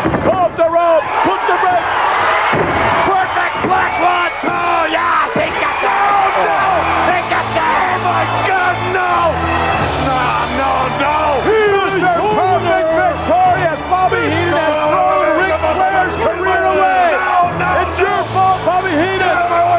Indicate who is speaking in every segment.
Speaker 1: Off the rope. Put the break. Perfect flash. 1, 2. Yeah, they got that. Oh, no. They got that. Oh, my God, no. No. Mr. Perfect victorious. Bobby Heenan has thrown Ric Flair's career away. No. It's your fault, Bobby Heenan.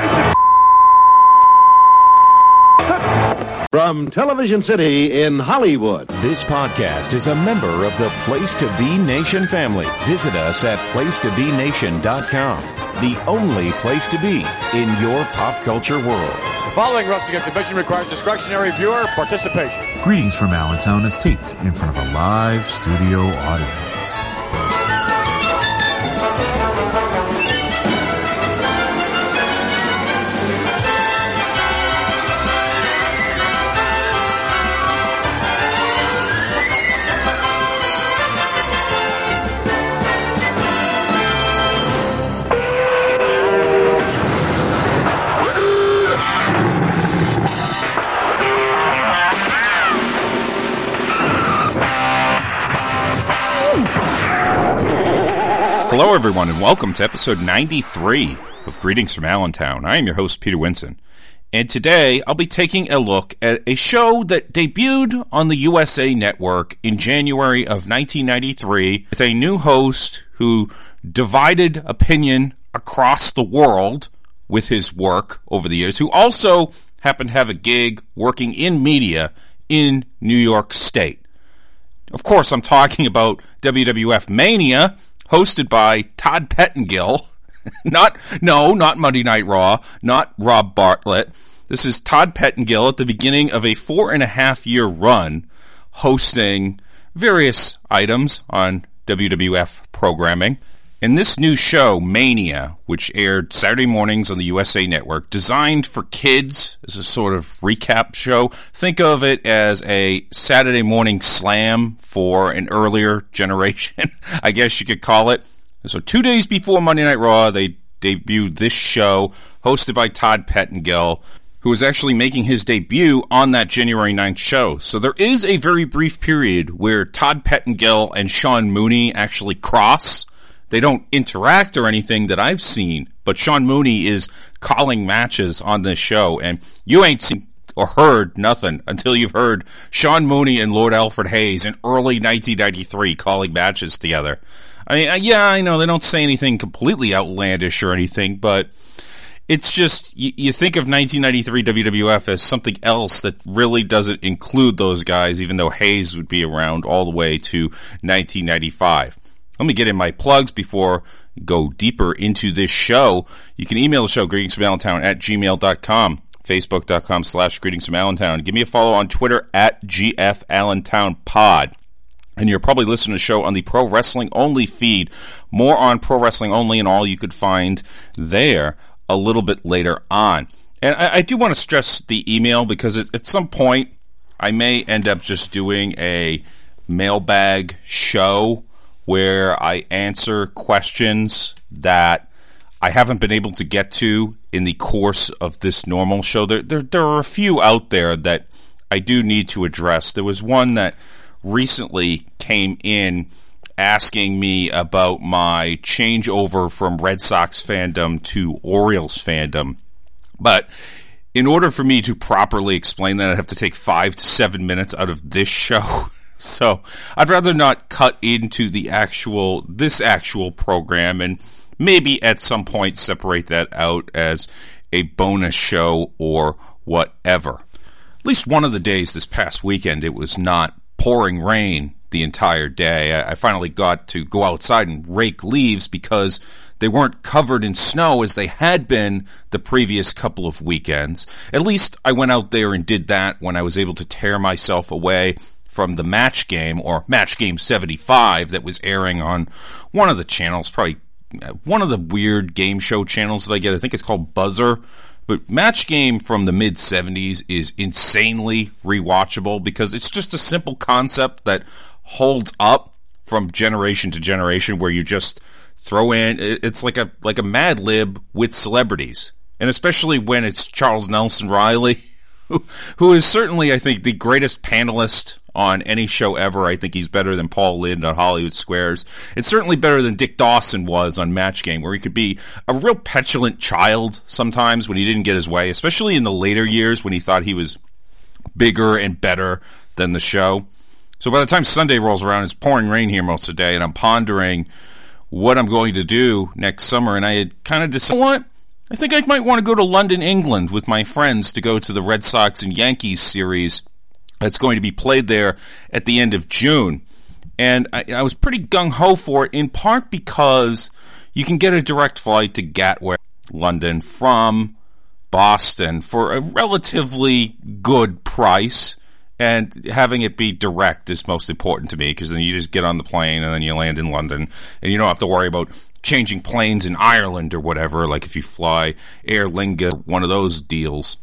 Speaker 2: From Television City in Hollywood.
Speaker 3: This podcast is a member of the Place to Be Nation family. Visit us at placetobenation.com. The only place to be in your pop culture world.
Speaker 4: The following wrestling exhibition requires discretionary viewer participation.
Speaker 5: Greetings from Allentown is taped in front of a live studio audience.
Speaker 6: Hello, everyone, and welcome to episode 93 of Greetings from Allentown. I am your host, Peter Winson, and today I'll be taking a look at a show that debuted on the USA Network in January of 1993 with a new host who divided opinion across the world with his work over the years, who also happened to have a gig working in media in New York State. Of course, I'm talking about WWF Mania, hosted by Todd Pettengill. Not Monday Night Raw, not Rob Bartlett. This is Todd Pettengill at the beginning of a 4.5-year run hosting various items on WWF programming. And this new show, Mania, which aired Saturday mornings on the USA Network, designed for kids as a sort of recap show. Think of it as a Saturday morning slam for an earlier generation, I guess you could call it. So 2 days before Monday Night Raw, they debuted this show, hosted by Todd Pettengill, who was actually making his debut on that January 9th show. So there is a very brief period where Todd Pettengill and Sean Mooney actually cross. They don't interact or anything that I've seen, but Sean Mooney is calling matches on this show, and you ain't seen or heard nothing until you've heard Sean Mooney and Lord Alfred Hayes in early 1993 calling matches together. I mean, yeah, I know they don't say anything completely outlandish or anything, but it's just, you think of 1993 WWF as something else that really doesn't include those guys, even though Hayes would be around all the way to 1995. Let me get in my plugs before I go deeper into this show. You can email the show, greetingsfromallentown@gmail.com, facebook.com/greetingsfromallentown. Give me a follow on Twitter @GFAllentownPod. And you're probably listening to the show on the Pro Wrestling Only feed. More on Pro Wrestling Only and all you could find there a little bit later on. And I do want to stress the email because at some point I may end up just doing a mailbag show where I answer questions that I haven't been able to get to in the course of this normal show. There are a few out there that I do need to address. There was one that recently came in asking me about my changeover from Red Sox fandom to Orioles fandom. But in order for me to properly explain that, I'd have to take 5 to 7 minutes out of this show. So I'd rather not cut into this actual program and maybe at some point separate that out as a bonus show or whatever. At least one of the days this past weekend, it was not pouring rain the entire day. I finally got to go outside and rake leaves because they weren't covered in snow as they had been the previous couple of weekends. At least I went out there and did that when I was able to tear myself away from the Match Game, or Match Game 75, that was airing on one of the channels, probably one of the weird game show channels that I get. I think it's called Buzzer. But Match Game from the mid-70s is insanely rewatchable because it's just a simple concept that holds up from generation to generation, where you just throw in, it's like a Mad Lib with celebrities. And especially when it's Charles Nelson Riley, who is certainly, I think, the greatest panelist on any show ever. I think he's better than Paul Lynde on Hollywood Squares. It's certainly better than Dick Dawson was on Match Game, where he could be a real petulant child sometimes when he didn't get his way, especially in the later years when he thought he was bigger and better than the show. So by the time Sunday rolls around, it's pouring rain here most of the day, and I'm pondering what I'm going to do next summer, and I had kind of decided, you know what? I think I might want to go to London, England with my friends to go to the Red Sox and Yankees series that's going to be played there at the end of June. And I was pretty gung-ho for it, in part because you can get a direct flight to Gatwick, London, from Boston for a relatively good price. And having it be direct is most important to me, because then you just get on the plane and then you land in London, and you don't have to worry about changing planes in Ireland or whatever, like if you fly Aer Lingus, one of those deals.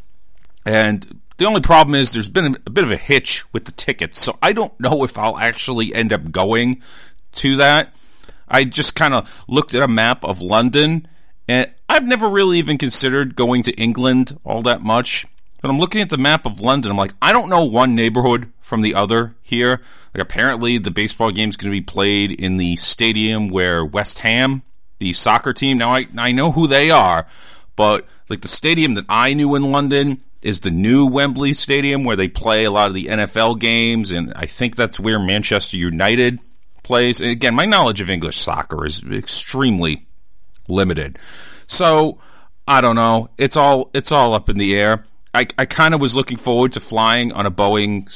Speaker 6: And the only problem is there's been a bit of a hitch with the tickets, so I don't know if I'll actually end up going to that. I just kind of looked at a map of London, and I've never really even considered going to England all that much. But I'm looking at the map of London, I'm like, I don't know one neighborhood from the other here. Like, apparently the baseball game's going to be played in the stadium where West Ham, the soccer team, now I know who they are, but like the stadium that I knew in London is the new Wembley Stadium where they play a lot of the NFL games, and I think that's where Manchester United plays. And again, my knowledge of English soccer is extremely limited. So, I don't know. It's all up in the air. I kind of was looking forward to flying on a Boeing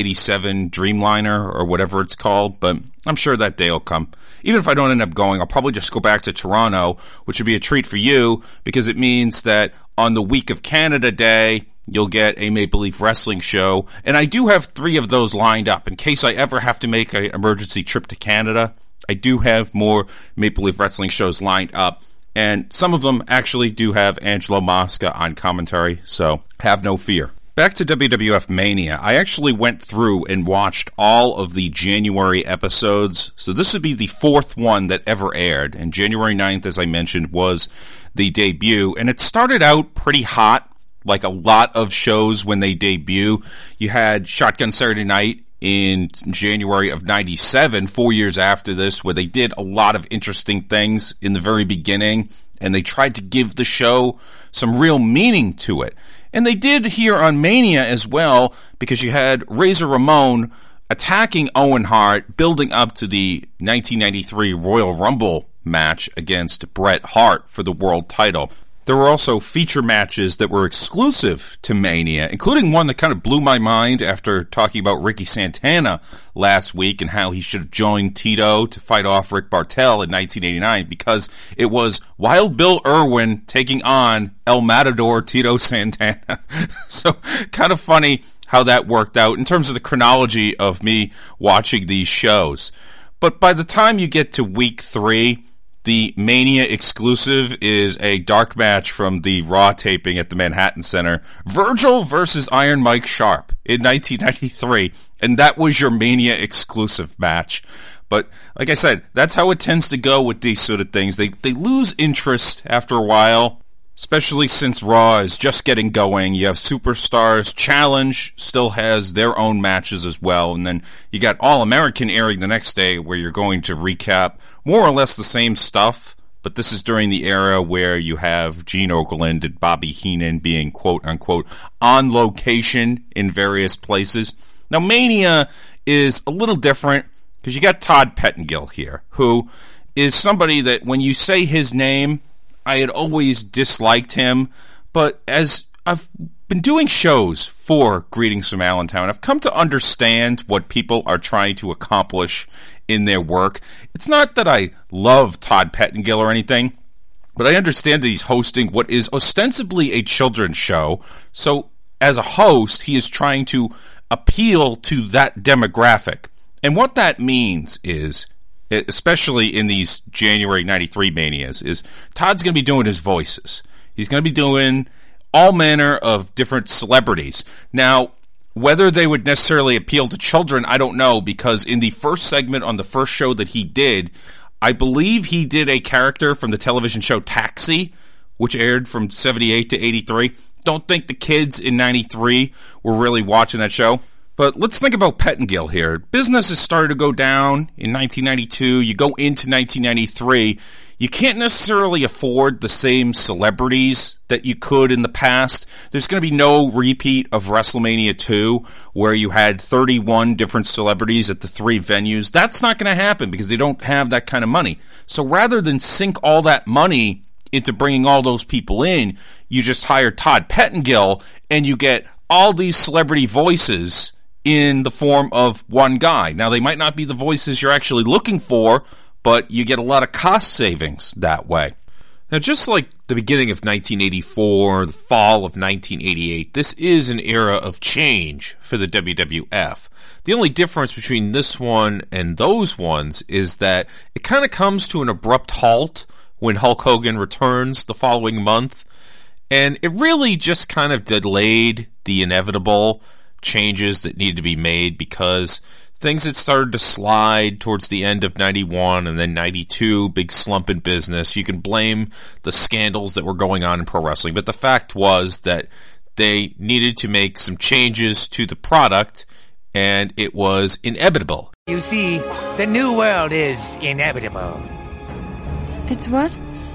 Speaker 6: 787 Dreamliner or whatever it's called, but I'm sure that day will come. Even if I don't end up going, I'll probably just go back to Toronto, which would be a treat for you, because it means that on the Week of Canada Day, you'll get a Maple Leaf Wrestling show, and I do have 3 of those lined up in case I ever have to make an emergency trip to Canada. I do have more Maple Leaf Wrestling shows lined up. And some of them actually do have Angelo Mosca on commentary, so have no fear. Back to WWF Mania, I actually went through and watched all of the January episodes. So this would be the 4th one that ever aired. And January 9th, as I mentioned, was the debut. And it started out pretty hot, like a lot of shows when they debut. You had Shotgun Saturday Night in January of 97, 4 years after this, where they did a lot of interesting things in the very beginning, and they tried to give the show some real meaning to it. And they did here on Mania as well, because you had Razor Ramon attacking Owen Hart, building up to the 1993 Royal Rumble match against Bret Hart for the world title. There were also feature matches that were exclusive to Mania, including one that kind of blew my mind after talking about Ricky Santana last week and how he should have joined Tito to fight off Rick Bartel in 1989, because it was Wild Bill Irwin taking on El Matador Tito Santana. So kind of funny how that worked out in terms of the chronology of me watching these shows. But by the time you get to week 3, the Mania exclusive is a dark match from the Raw taping at the Manhattan Center. Virgil versus Iron Mike Sharp in 1993. And that was your Mania exclusive match. But like I said, that's how it tends to go with these sort of things. They lose interest after a while, especially since Raw is just getting going. You have Superstars. Challenge still has their own matches as well. And then you got All American airing the next day, where you're going to recap more or less the same stuff. But this is during the era where you have Gene Okerlund and Bobby Heenan being quote-unquote on location in various places. Now, Mania is a little different because you got Todd Pettengill here, who is somebody that when you say his name, I had always disliked him, but as I've been doing shows for Greetings from Allentown, I've come to understand what people are trying to accomplish in their work. It's not that I love Todd Pettengill or anything, but I understand that he's hosting what is ostensibly a children's show, so as a host, he is trying to appeal to that demographic. And what that means is, especially in these January 93 Manias, is Todd's going to be doing his voices. He's going to be doing all manner of different celebrities. Now, whether they would necessarily appeal to children, I don't know, because in the first segment on the first show that he did, I believe he did a character from the television show Taxi, which aired from 78 to 83. Don't think the kids in 93 were really watching that show. But let's think about Pettengill here. Business has started to go down in 1992. You go into 1993. You can't necessarily afford the same celebrities that you could in the past. There's going to be no repeat of WrestleMania 2 where you had 31 different celebrities at the 3 venues. That's not going to happen because they don't have that kind of money. So rather than sink all that money into bringing all those people in, you just hire Todd Pettengill and you get all these celebrity voices in the form of one guy. Now, they might not be the voices you're actually looking for, but you get a lot of cost savings that way. Now, just like the beginning of 1984, the fall of 1988, this is an era of change for the WWF. The only difference between this one and those ones is that it kind of comes to an abrupt halt when Hulk Hogan returns the following month, and it really just kind of delayed the inevitable changes that needed to be made because things had started to slide towards the end of 91 and then 92, big slump in business. You can blame the scandals that were going on in pro wrestling, but the fact was that they needed to make some changes to the product, and it was inevitable.
Speaker 7: You see, the new world is inevitable.
Speaker 8: It's what?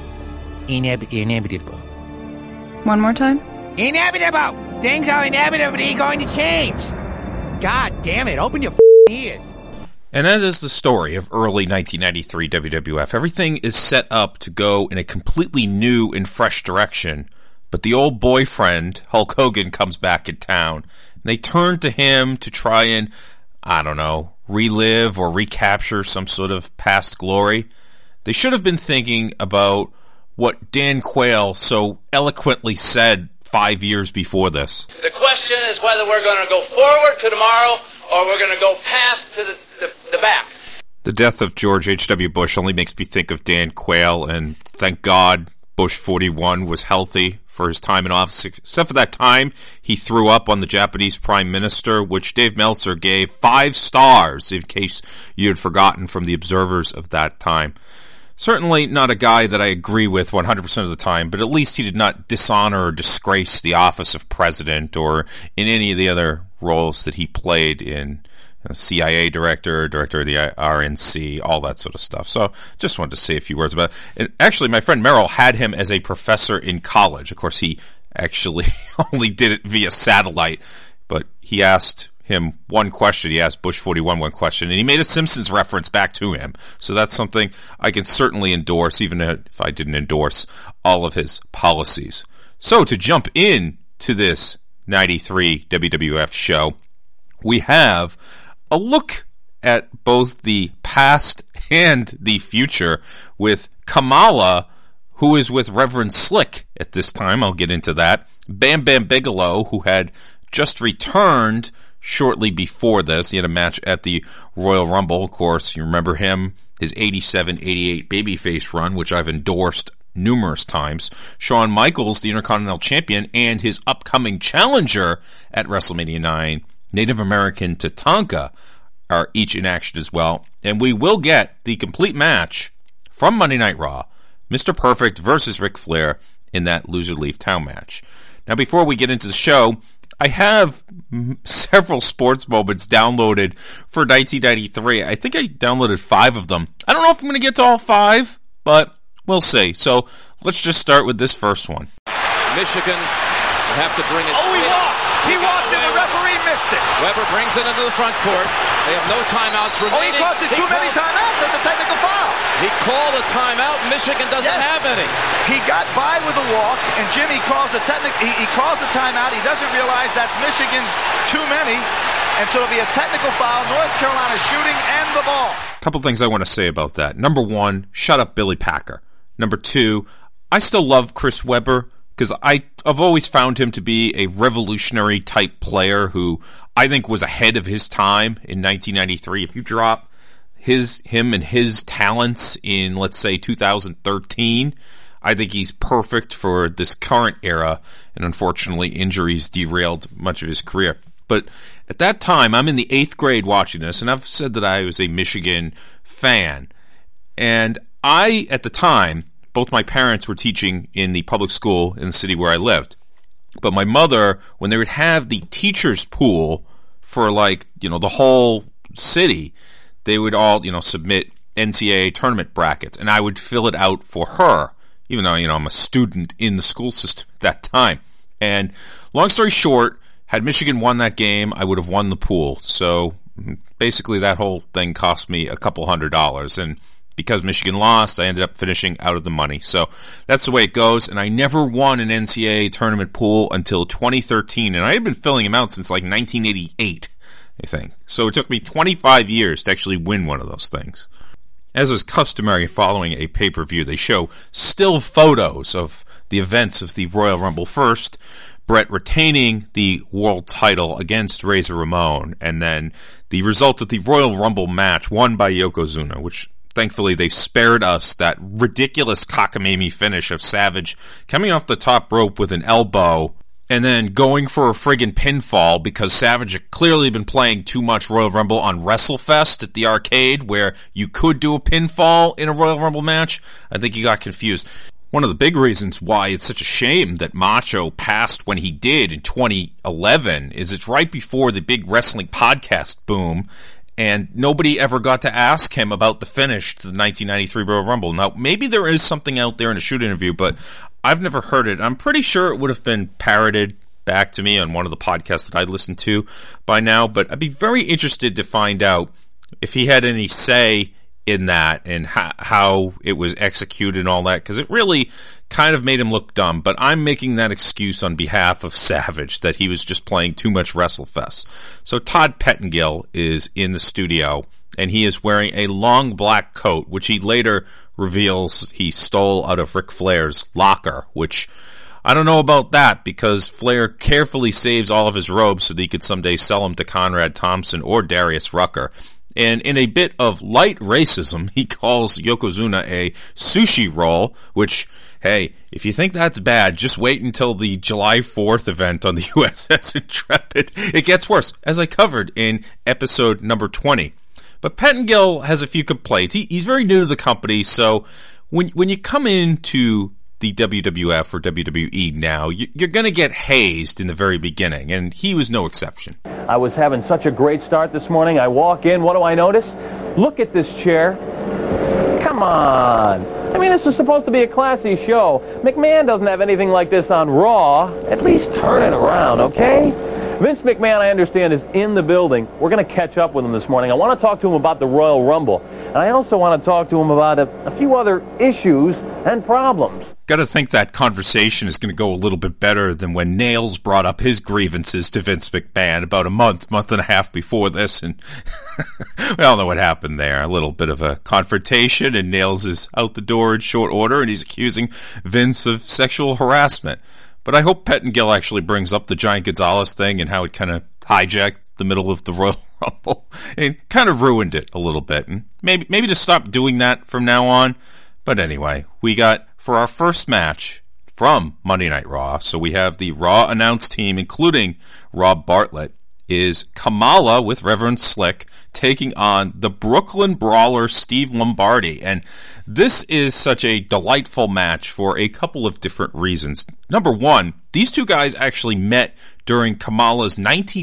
Speaker 7: Inevitable.
Speaker 8: One more time?
Speaker 7: Inevitable! Things are inevitably going to change. God damn it, open your ears.
Speaker 6: And that is the story of early 1993 WWF. Everything is set up to go in a completely new and fresh direction, but the old boyfriend, Hulk Hogan, comes back in town. And they turn to him to try and, relive or recapture some sort of past glory. They should have been thinking about what Dan Quayle so eloquently said 5 years before this.
Speaker 9: The question is whether we're going to go forward to tomorrow or we're going to go past to the back.
Speaker 6: The death of George H.W. Bush only makes me think of Dan Quayle, and thank God Bush 41 was healthy for his time in office. Except for that time, he threw up on the Japanese Prime Minister, which Dave Meltzer gave 5 stars, in case you had forgotten from the observers of that time. Certainly not a guy that I agree with 100% of the time, but at least he did not dishonor or disgrace the office of president or in any of the other roles that he played in CIA director of the RNC, all that sort of stuff. So just wanted to say a few words about it. And actually, my friend Merrill had him as a professor in college. Of course, he actually only did it via satellite, but he asked him one question. He asked Bush 41 one question, and he made a Simpsons reference back to him. So that's something I can certainly endorse, even if I didn't endorse all of his policies. So to jump in to this 93 WWF show, we have a look at both the past and the future with Kamala, who is with Reverend Slick at this time. I'll get into that. Bam Bam Bigelow, who had just returned shortly before this. He had a match at the Royal Rumble. Of course, you remember him, his 87-88 babyface run, which I've endorsed numerous times. Shawn Michaels, the Intercontinental Champion, and his upcoming challenger at WrestleMania 9, Native American Tatanka, are each in action as well. And we will get the complete match from Monday Night Raw, Mr. Perfect versus Ric Flair in that Loser Leave Town match. Now, before we get into the show, I have several sports moments downloaded for 1993. I think I downloaded 5 of them. I don't know if I'm going to get to all 5, but we'll see. So let's just start with this first one.
Speaker 4: Michigan will have to bring it.
Speaker 1: Oh, he walked and the referee missed it.
Speaker 4: Weber brings it into the front court. They have no timeouts remaining.
Speaker 1: Oh, he causes too many timeouts. That's a technical foul.
Speaker 4: He called a timeout. Michigan doesn't have any.
Speaker 1: He got by with a walk, and Jimmy calls a he calls a timeout. He doesn't realize that's Michigan's too many, and so it'll be a technical foul. North Carolina shooting and the ball.
Speaker 6: A couple things I want to say about that. Number 1, shut up Billy Packer. Number 2, I still love Chris Webber because I've always found him to be a revolutionary type player who I think was ahead of his time in 1993. If you drop him and his talents in, let's say, 2013, I think he's perfect for this current era, and unfortunately injuries derailed much of his career. But at that time, I'm in the 8th grade watching this, and I've said that I was a Michigan fan. And I, at the time, both my parents were teaching in the public school in the city where I lived. But my mother, when they would have the teacher's pool for the whole city, they would all, submit NCAA tournament brackets, and I would fill it out for her, even though, I'm a student in the school system at that time. And long story short, had Michigan won that game, I would have won the pool. So basically that whole thing cost me a couple $100, and because Michigan lost, I ended up finishing out of the money. So that's the way it goes, and I never won an NCAA tournament pool until 2013, and I had been filling them out since 1988, I think. So it took me 25 years to actually win one of those things. As is customary following a pay-per-view, they show still photos of the events of the Royal Rumble. First, Bret retaining the world title against Razor Ramon, and then the result of the Royal Rumble match won by Yokozuna, which thankfully they spared us that ridiculous cockamamie finish of Savage coming off the top rope with an elbow and then going for a friggin' pinfall because Savage had clearly been playing too much Royal Rumble on WrestleFest at the arcade where you could do a pinfall in a Royal Rumble match. I think he got confused. One of the big reasons why it's such a shame that Macho passed when he did in 2011 is it's right before the big wrestling podcast boom, and nobody ever got to ask him about the finish to the 1993 Royal Rumble. Now, maybe there is something out there in a shoot interview, but I've never heard it. I'm pretty sure it would have been parroted back to me on one of the podcasts that I listened to by now, but I'd be very interested to find out if he had any say in that and how it was executed and all that, because it really kind of made him look dumb. But I'm making that excuse on behalf of Savage that he was just playing too much WrestleFest. So Todd Pettengill is in the studio, and he is wearing a long black coat, which he later reveals he stole out of Ric Flair's locker, which I don't know about that, because Flair carefully saves all of his robes so that he could someday sell them to Conrad Thompson or Darius Rucker. And in a bit of light racism, he calls Yokozuna a sushi roll, which, hey, if you think that's bad, just wait until the July 4th event on the USS Intrepid. It gets worse, as I covered in episode number 20. But Pettengill has a few complaints. He's very new to the company, so when you come into the WWF or WWE now, you're going to get hazed in the very beginning, and he was no exception.
Speaker 10: I was having such a great start this morning. I walk in, what do I notice? Look at this chair. Come on. I mean, this is supposed to be a classy show. McMahon doesn't have anything like this on Raw. At least turn it around, okay? Vince McMahon, I understand, is in the building. We're going to catch up with him this morning. I want to talk to him about the Royal Rumble, and I also want to talk to him about a few other issues and problems.
Speaker 6: Got to think that conversation is going to go a little bit better than when Nails brought up his grievances to Vince McMahon about a month and a half before this, and we all know what happened there. A little bit of a confrontation, and Nails is out the door in short order, and he's accusing Vince of sexual harassment. But I hope Pettengill actually brings up the Giant Gonzalez thing and how it kind of hijacked the middle of the Royal Rumble and kind of ruined it a little bit. And maybe to stop doing that from now on. But anyway, we got, for our first match from Monday Night Raw, so we have the Raw announced team, including Rob Bartlett, is Kamala with Reverend Slick taking on the Brooklyn Brawler Steve Lombardi. And this is such a delightful match for a couple of different reasons. Number one, these two guys actually met during Kamala's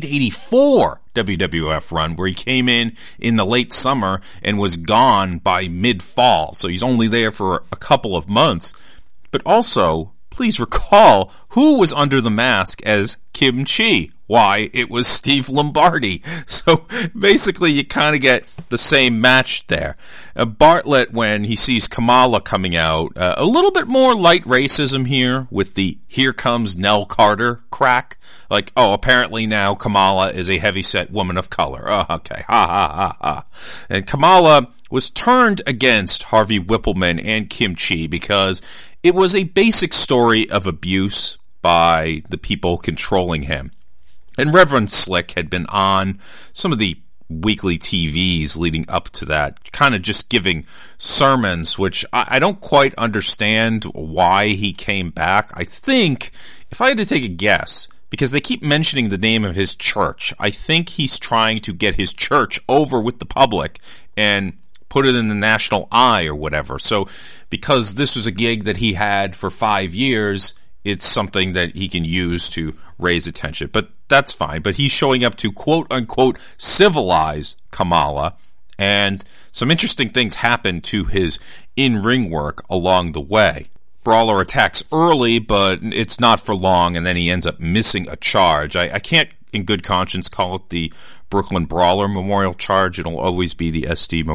Speaker 6: 1984 WWF run, where he came in the late summer and was gone by mid-fall. So he's only there for a couple of months. But also, please recall who was under the mask as Kim Chi. Why, it was Steve Lombardi. So basically you kind of get the same match there. Bartlett, when he sees Kamala coming out, a little bit more light racism here with the "here comes Nell Carter" crack. Like, oh, apparently now Kamala is a heavyset woman of color. Oh, okay, ha ha ha ha. And Kamala was turned against Harvey Whippleman and Kim Chi because it was a basic story of abuse by the people controlling him. And Reverend Slick had been on some of the weekly TVs leading up to that, kind of just giving sermons, which I don't quite understand why he came back. I think, if I had to take a guess, because they keep mentioning the name of his church, I think he's trying to get his church over with the public and put it in the national eye or whatever. So because this was a gig that he had for 5 years, it's something that he can use to raise attention. But that's fine. But he's showing up to quote-unquote civilize Kamala, and some interesting things happen to his in-ring work along the way. Brawler attacks early, but it's not for long, and then he ends up missing a charge. I can't, in good conscience, call it the Brooklyn Brawler Memorial Charge. It'll always be the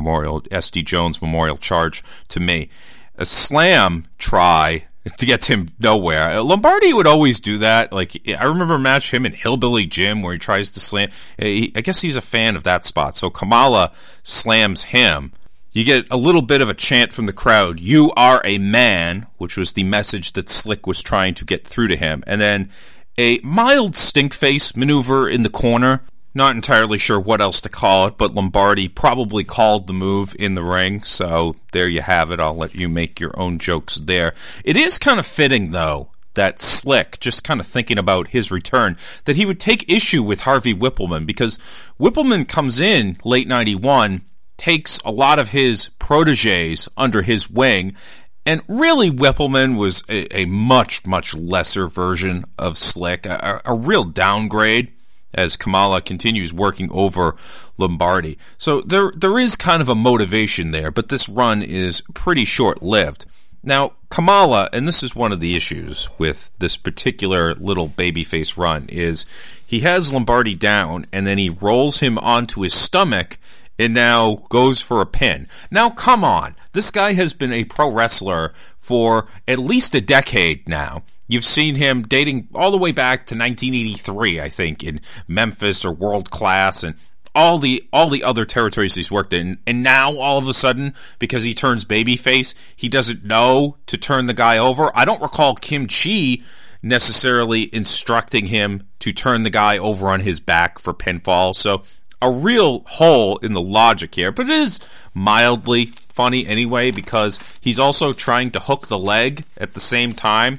Speaker 6: S.D. Jones Memorial Charge to me. A slam try to get him nowhere. Lombardi would always do that. Like, I remember a match him and Hillbilly Jim where he tries to slam. I guess he's a fan of that spot. So Kamala slams him. You get a little bit of a chant from the crowd, "You are a man," which was the message that Slick was trying to get through to him. And then a mild stink face maneuver in the corner. Not entirely sure what else to call it, but Lombardi probably called the move in the ring. So there you have it. I'll let you make your own jokes there. It is kind of fitting, though, that Slick, just kind of thinking about his return, that he would take issue with Harvey Whippleman, because Whippleman comes in late 91, takes a lot of his protégés under his wing, and really Whippleman was a much, much lesser version of Slick, a real downgrade as Kamala continues working over Lombardi. So there is kind of a motivation there, but this run is pretty short-lived. Now, Kamala, and this is one of the issues with this particular little babyface run, is he has Lombardi down, and then he rolls him onto his stomach and now goes for a pin. Now, come on. This guy has been a pro wrestler for at least a decade now. You've seen him dating all the way back to 1983, I think, in Memphis or World Class and all the other territories he's worked in. And now, all of a sudden, because he turns babyface, he doesn't know to turn the guy over. I don't recall Kim Chi necessarily instructing him to turn the guy over on his back for pinfall. So a real hole in the logic here, but it is mildly funny anyway, because he's also trying to hook the leg at the same time,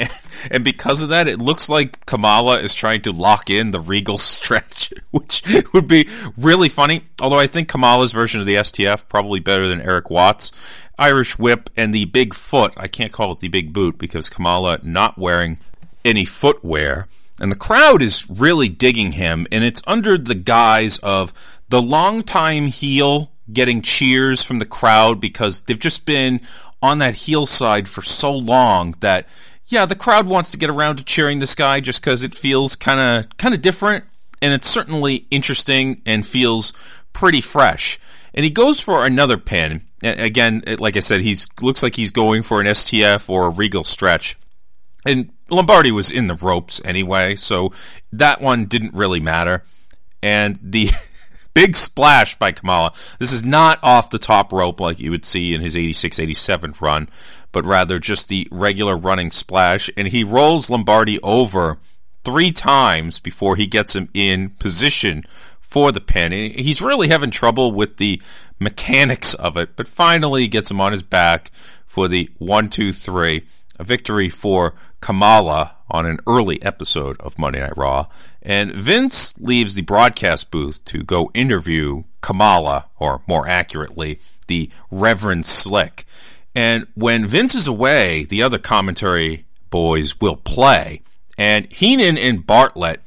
Speaker 6: and because of that, it looks like Kamala is trying to lock in the Regal stretch, which would be really funny, although I think Kamala's version of the STF probably better than Eric Watts. Irish whip and the big foot, I can't call it the big boot because Kamala not wearing any footwear. And the crowd is really digging him, and it's under the guise of the longtime heel getting cheers from the crowd because they've just been on that heel side for so long that, yeah, the crowd wants to get around to cheering this guy just because it feels kind of different, and it's certainly interesting and feels pretty fresh. And he goes for another pin. Again, like I said, looks like he's going for an STF or a Regal stretch. And Lombardi was in the ropes anyway, so that one didn't really matter. And the big splash by Kamala, this is not off the top rope like you would see in his 86-87 run, but rather just the regular running splash. And he rolls Lombardi over 3 times before he gets him in position for the pin. And he's really having trouble with the mechanics of it, but finally gets him on his back for the 1-2-3. A victory for Kamala on an early episode of Monday Night Raw. And Vince leaves the broadcast booth to go interview Kamala, or more accurately, the Reverend Slick. And when Vince is away, the other commentary boys will play. And Heenan and Bartlett,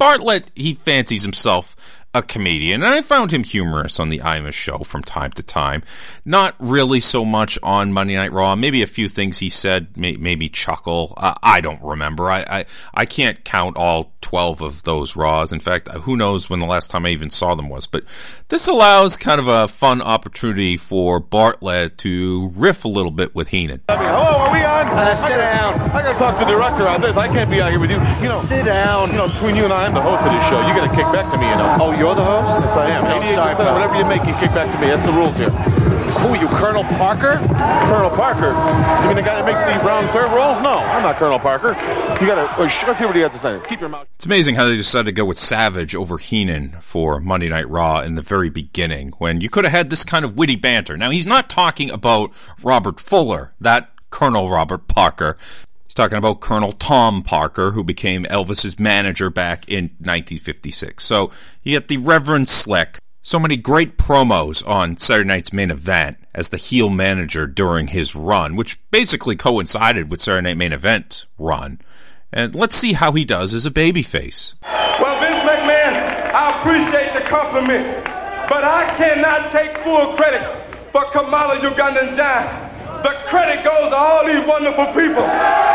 Speaker 6: he fancies himself a comedian, and I found him humorous on the Imus show from time to time. Not really so much on Monday Night Raw. Maybe a few things he said made me chuckle. I don't remember. I can't count all 12 of those Raws. In fact, who knows when the last time I even saw them was. But this allows kind of a fun opportunity for Bartlett to riff a little bit with Heenan.
Speaker 11: Hello, are we on?
Speaker 12: Sit down.
Speaker 11: I gotta talk to the director on this. I can't be out here with you.
Speaker 12: Sit down.
Speaker 11: Between you and I, I'm the host of this show. You gotta kick back to me,
Speaker 12: Oh, you're the host?
Speaker 11: Yes, I am. 88%, whatever you make, you kick back to me. That's the rules here.
Speaker 12: Who are you, Colonel Parker?
Speaker 11: Colonel Parker? You mean the guy that makes the brown serve rolls? No, I'm not Colonel Parker. You gotta, let's hear what he has to say. Keep your mouth.
Speaker 6: It's amazing how they decided to go with Savage over Heenan for Monday Night Raw in the very beginning, when you could have had this kind of witty banter. Now, he's not talking about Robert Fuller, that Colonel Robert Parker. He's talking about Colonel Tom Parker, who became Elvis's manager back in 1956. So you get the Reverend Slick, So many great promos on Saturday Night's Main Event as the heel manager during his run, which basically coincided with Saturday Night Main Event's run. And let's see how he does as a babyface.
Speaker 13: Well, Vince McMahon, I appreciate the compliment, but I cannot take full credit for Kamala Ugandan Giant. The credit goes to all these wonderful people.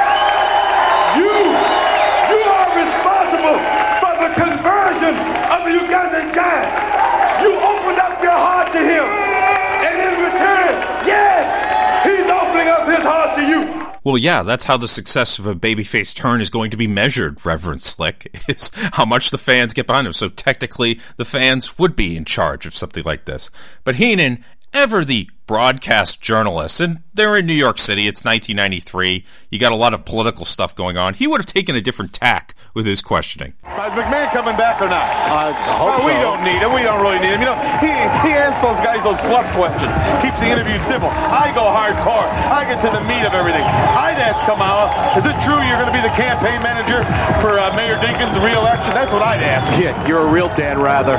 Speaker 13: You are responsible for the conversion of the Ugandan Giant. You opened up your heart to him, and in return, yes, he's opening up his heart to you.
Speaker 6: Well, yeah, that's how the success of a babyface turn is going to be measured, Reverend Slick, is how much the fans get behind him. So technically, the fans would be in charge of something like this. But Heenan, ever the broadcast journalist, and they're in New York City, it's 1993, you got a lot of political stuff going on, he would have taken a different tack with his questioning.
Speaker 11: Is McMahon coming back or not?
Speaker 12: I hope
Speaker 11: we
Speaker 12: so.
Speaker 11: don't need him. We don't really need him. You know, he asks those guys those fluff questions. Keeps the interview simple. I go hardcore. I get to the meat of everything. I'd ask Kamala, is it true you're going to be the campaign manager for Mayor Dinkins' re-election? That's what I'd ask.
Speaker 12: Kid, you're a real Dan Rather.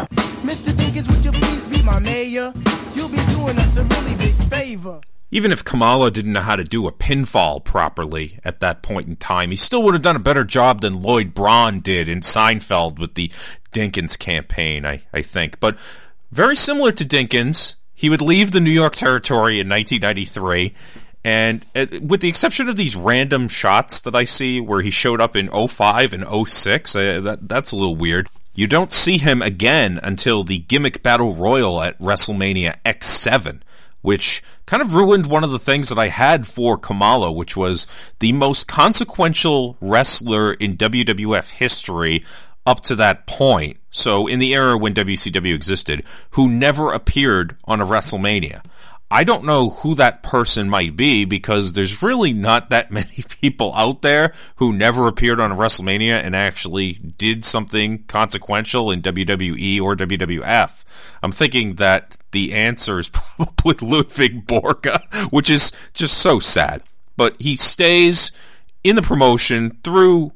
Speaker 14: Mr. Dinkins, would you please be my mayor? You'll be doing us a really big favor.
Speaker 6: Even if Kamala didn't know how to do a pinfall properly at that point in time, he still would have done a better job than Lloyd Braun did in Seinfeld with the Dinkins campaign, I think. But very similar to Dinkins, he would leave the New York territory in 1993, and with the exception of these random shots that I see where he showed up in 05 and 06, that's a little weird. You don't see him again until the gimmick battle royal at WrestleMania X7, which kind of ruined one of the things that I had for Kamala, which was the most consequential wrestler in WWF history up to that point. So in the era when WCW existed, who never appeared on a WrestleMania. I don't know who that person might be because there's really not that many people out there who never appeared on a WrestleMania and actually did something consequential in WWE or WWF. I'm thinking that the answer is probably Ludwig Borga, which is just so sad. But he stays in the promotion through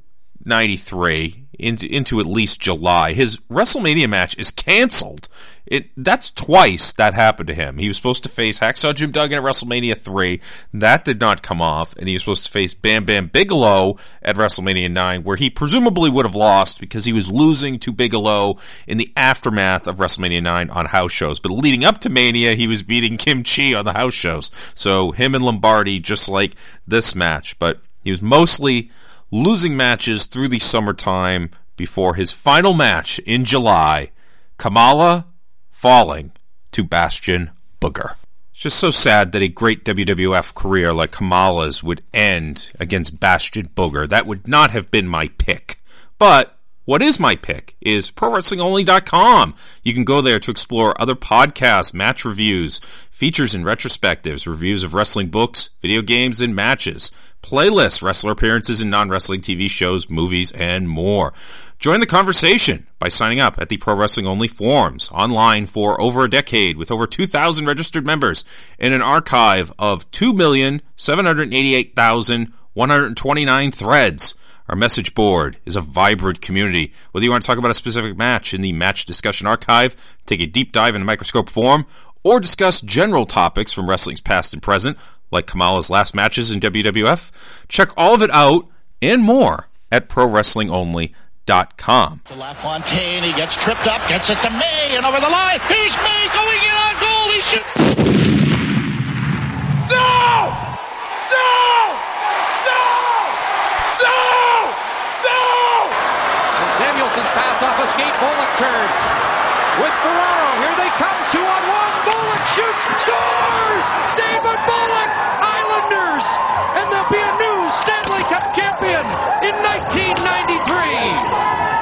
Speaker 6: 93 into at least July. His WrestleMania match is canceled. That's twice that happened to him. He was supposed to face Hacksaw Jim Duggan at WrestleMania 3. That did not come off, and he was supposed to face Bam Bam Bigelow at WrestleMania 9, where he presumably would have lost because he was losing to Bigelow in the aftermath of WrestleMania 9 on house shows. But leading up to Mania, he was beating Kim Chi on the house shows. So him and Lombardi, just like this match. But he was mostly losing matches through the summertime before his final match in July, Kamala falling to Bastion Booger. It's just so sad that a great WWF career like Kamala's would end against Bastion Booger. That would not have been my pick. But what is my pick is ProWrestlingOnly.com. You can go there to explore other podcasts, match reviews, features and retrospectives, reviews of wrestling books, video games, and matches, playlists, wrestler appearances in non-wrestling TV shows, movies, and more. Join the conversation by signing up at the Pro Wrestling Only forums, online for over a decade with over 2,000 registered members and an archive of 2,788,129 threads. Our message board is a vibrant community. Whether you want to talk about a specific match in the Match Discussion Archive, take a deep dive in a Microscope forum, or discuss general topics from wrestling's past and present, like Kamala's last matches in WWF, check all of it out and more at ProWrestlingOnly.com.
Speaker 15: To LaFontaine, he gets tripped up, gets it to May, and over the line, he's May going in on goal, he shoots.
Speaker 13: No! No! No! No! No!
Speaker 16: And Samuelson's pass off a skate, Bullock turns. With Ferraro, here they come, 2-on-1, Bullock shoots, scores! David Bullock, Islanders! And they'll be a new Stanley Cup champion in 1993!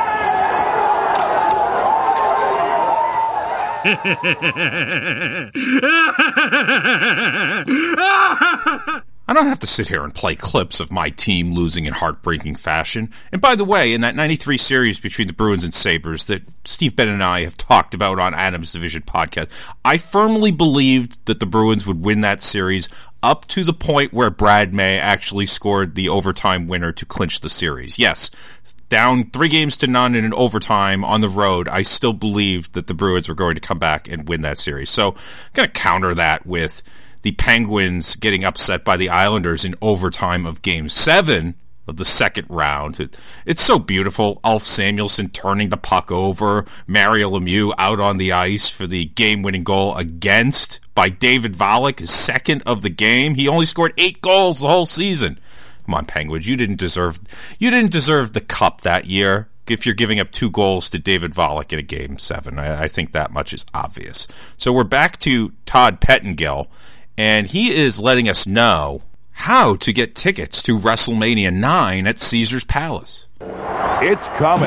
Speaker 6: I don't have to sit here and play clips of my team losing in heartbreaking fashion. And by the way, in that 93 series between the Bruins and Sabres that Steve Bennett and I have talked about on Adam's Division podcast, I firmly believed that the Bruins would win that series up to the point where Brad May actually scored the overtime winner to clinch the series. Yes, down 3-0 in an overtime on the road, I still believed that the Bruins were going to come back and win that series. So I'm going to counter that with the Penguins getting upset by the Islanders in overtime of Game 7 of the second round. It's so beautiful. Ulf Samuelsson turning the puck over, Mario Lemieux out on the ice for the game-winning goal against by David Volek, his second of the game. He only scored 8 goals the whole season. Come on, Penguins, you didn't deserve the cup that year if you're giving up 2 goals to David Volek in a Game 7. I think that much is obvious. So we're back to Todd Pettengill, and he is letting us know how to get tickets to WrestleMania 9 at Caesars Palace.
Speaker 12: It's coming.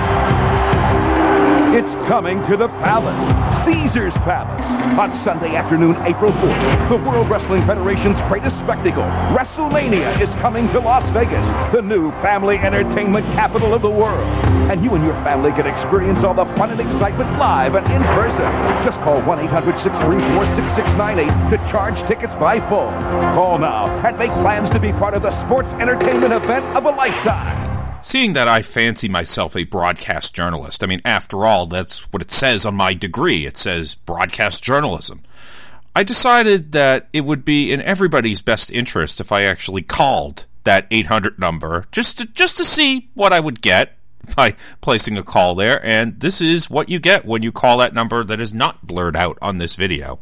Speaker 12: It's coming to the Palace, Caesars Palace, on Sunday afternoon, April 4th. The World Wrestling Federation's greatest spectacle, WrestleMania, is coming to Las Vegas, the new family entertainment capital of the world. And you and your family can experience all the fun and excitement live and in person. Just call 1-800-634-6698 to charge tickets by phone. Call now and make plans to be part of the sports entertainment event of a lifetime.
Speaker 6: Seeing that I fancy myself a broadcast journalist, I mean, after all, that's what it says on my degree. It says broadcast journalism. I decided that it would be in everybody's best interest if I actually called that 800 number just to see what I would get by placing a call there. And this is what you get when you call that number that is not blurred out on this video.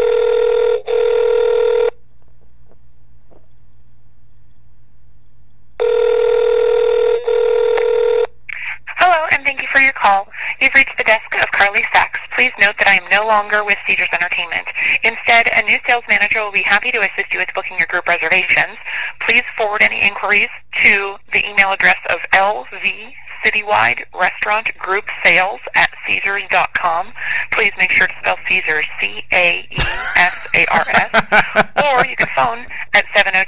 Speaker 17: Hello, and thank you for your call. You've reached the desk of Carly Sachs. Please note that I am no longer with Caesars Entertainment. Instead, a new sales manager will be happy to assist you with booking your group reservations. Please forward any inquiries to the email address of LV Citywide Restaurant Group Sales at Caesars.com. Please make sure to spell Caesars Caesars. Or you can phone at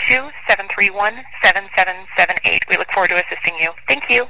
Speaker 17: 702-731-7778. We look forward to assisting you. Thank you.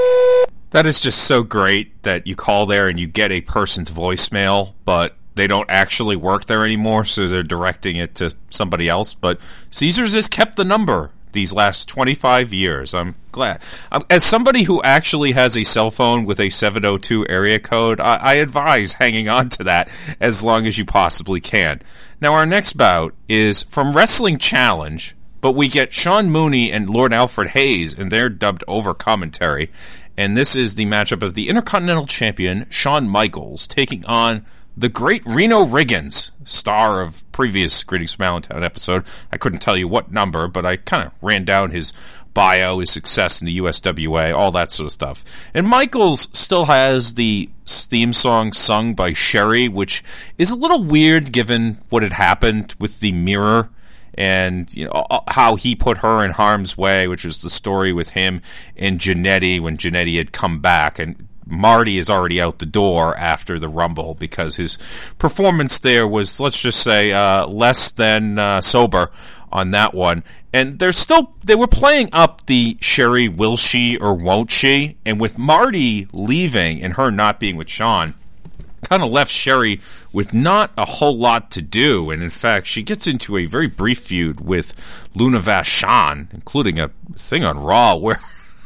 Speaker 6: That is just so great that you call there and you get a person's voicemail, but they don't actually work there anymore, so they're directing it to somebody else. But Caesars has kept the number these last 25 years. I'm glad. As somebody who actually has a cell phone with a 702 area code, I advise hanging on to that as long as you possibly can. Now, our next bout is from Wrestling Challenge, but we get Sean Mooney and Lord Alfred Hayes in their dubbed over commentary. And this is the matchup of the Intercontinental Champion, Shawn Michaels, taking on the great Reno Riggins, star of previous Greetings from Allentown episode. I couldn't tell you what number, but I kind of ran down his bio, his success in the USWA, all that sort of stuff. And Michaels still has the theme song sung by Sherry, which is a little weird given what had happened with the Mirror and you know how he put her in harm's way, which was the story with him and Jannetty when Jannetty had come back. And Marty is already out the door after the Rumble because his performance there was, let's just say, less than sober on that one. And they were playing up the Sherry will she or won't she, and with Marty leaving and her not being with Shawn, kind of left Sherry with not a whole lot to do. And in fact, she gets into a very brief feud with Luna Vachon, including a thing on Raw where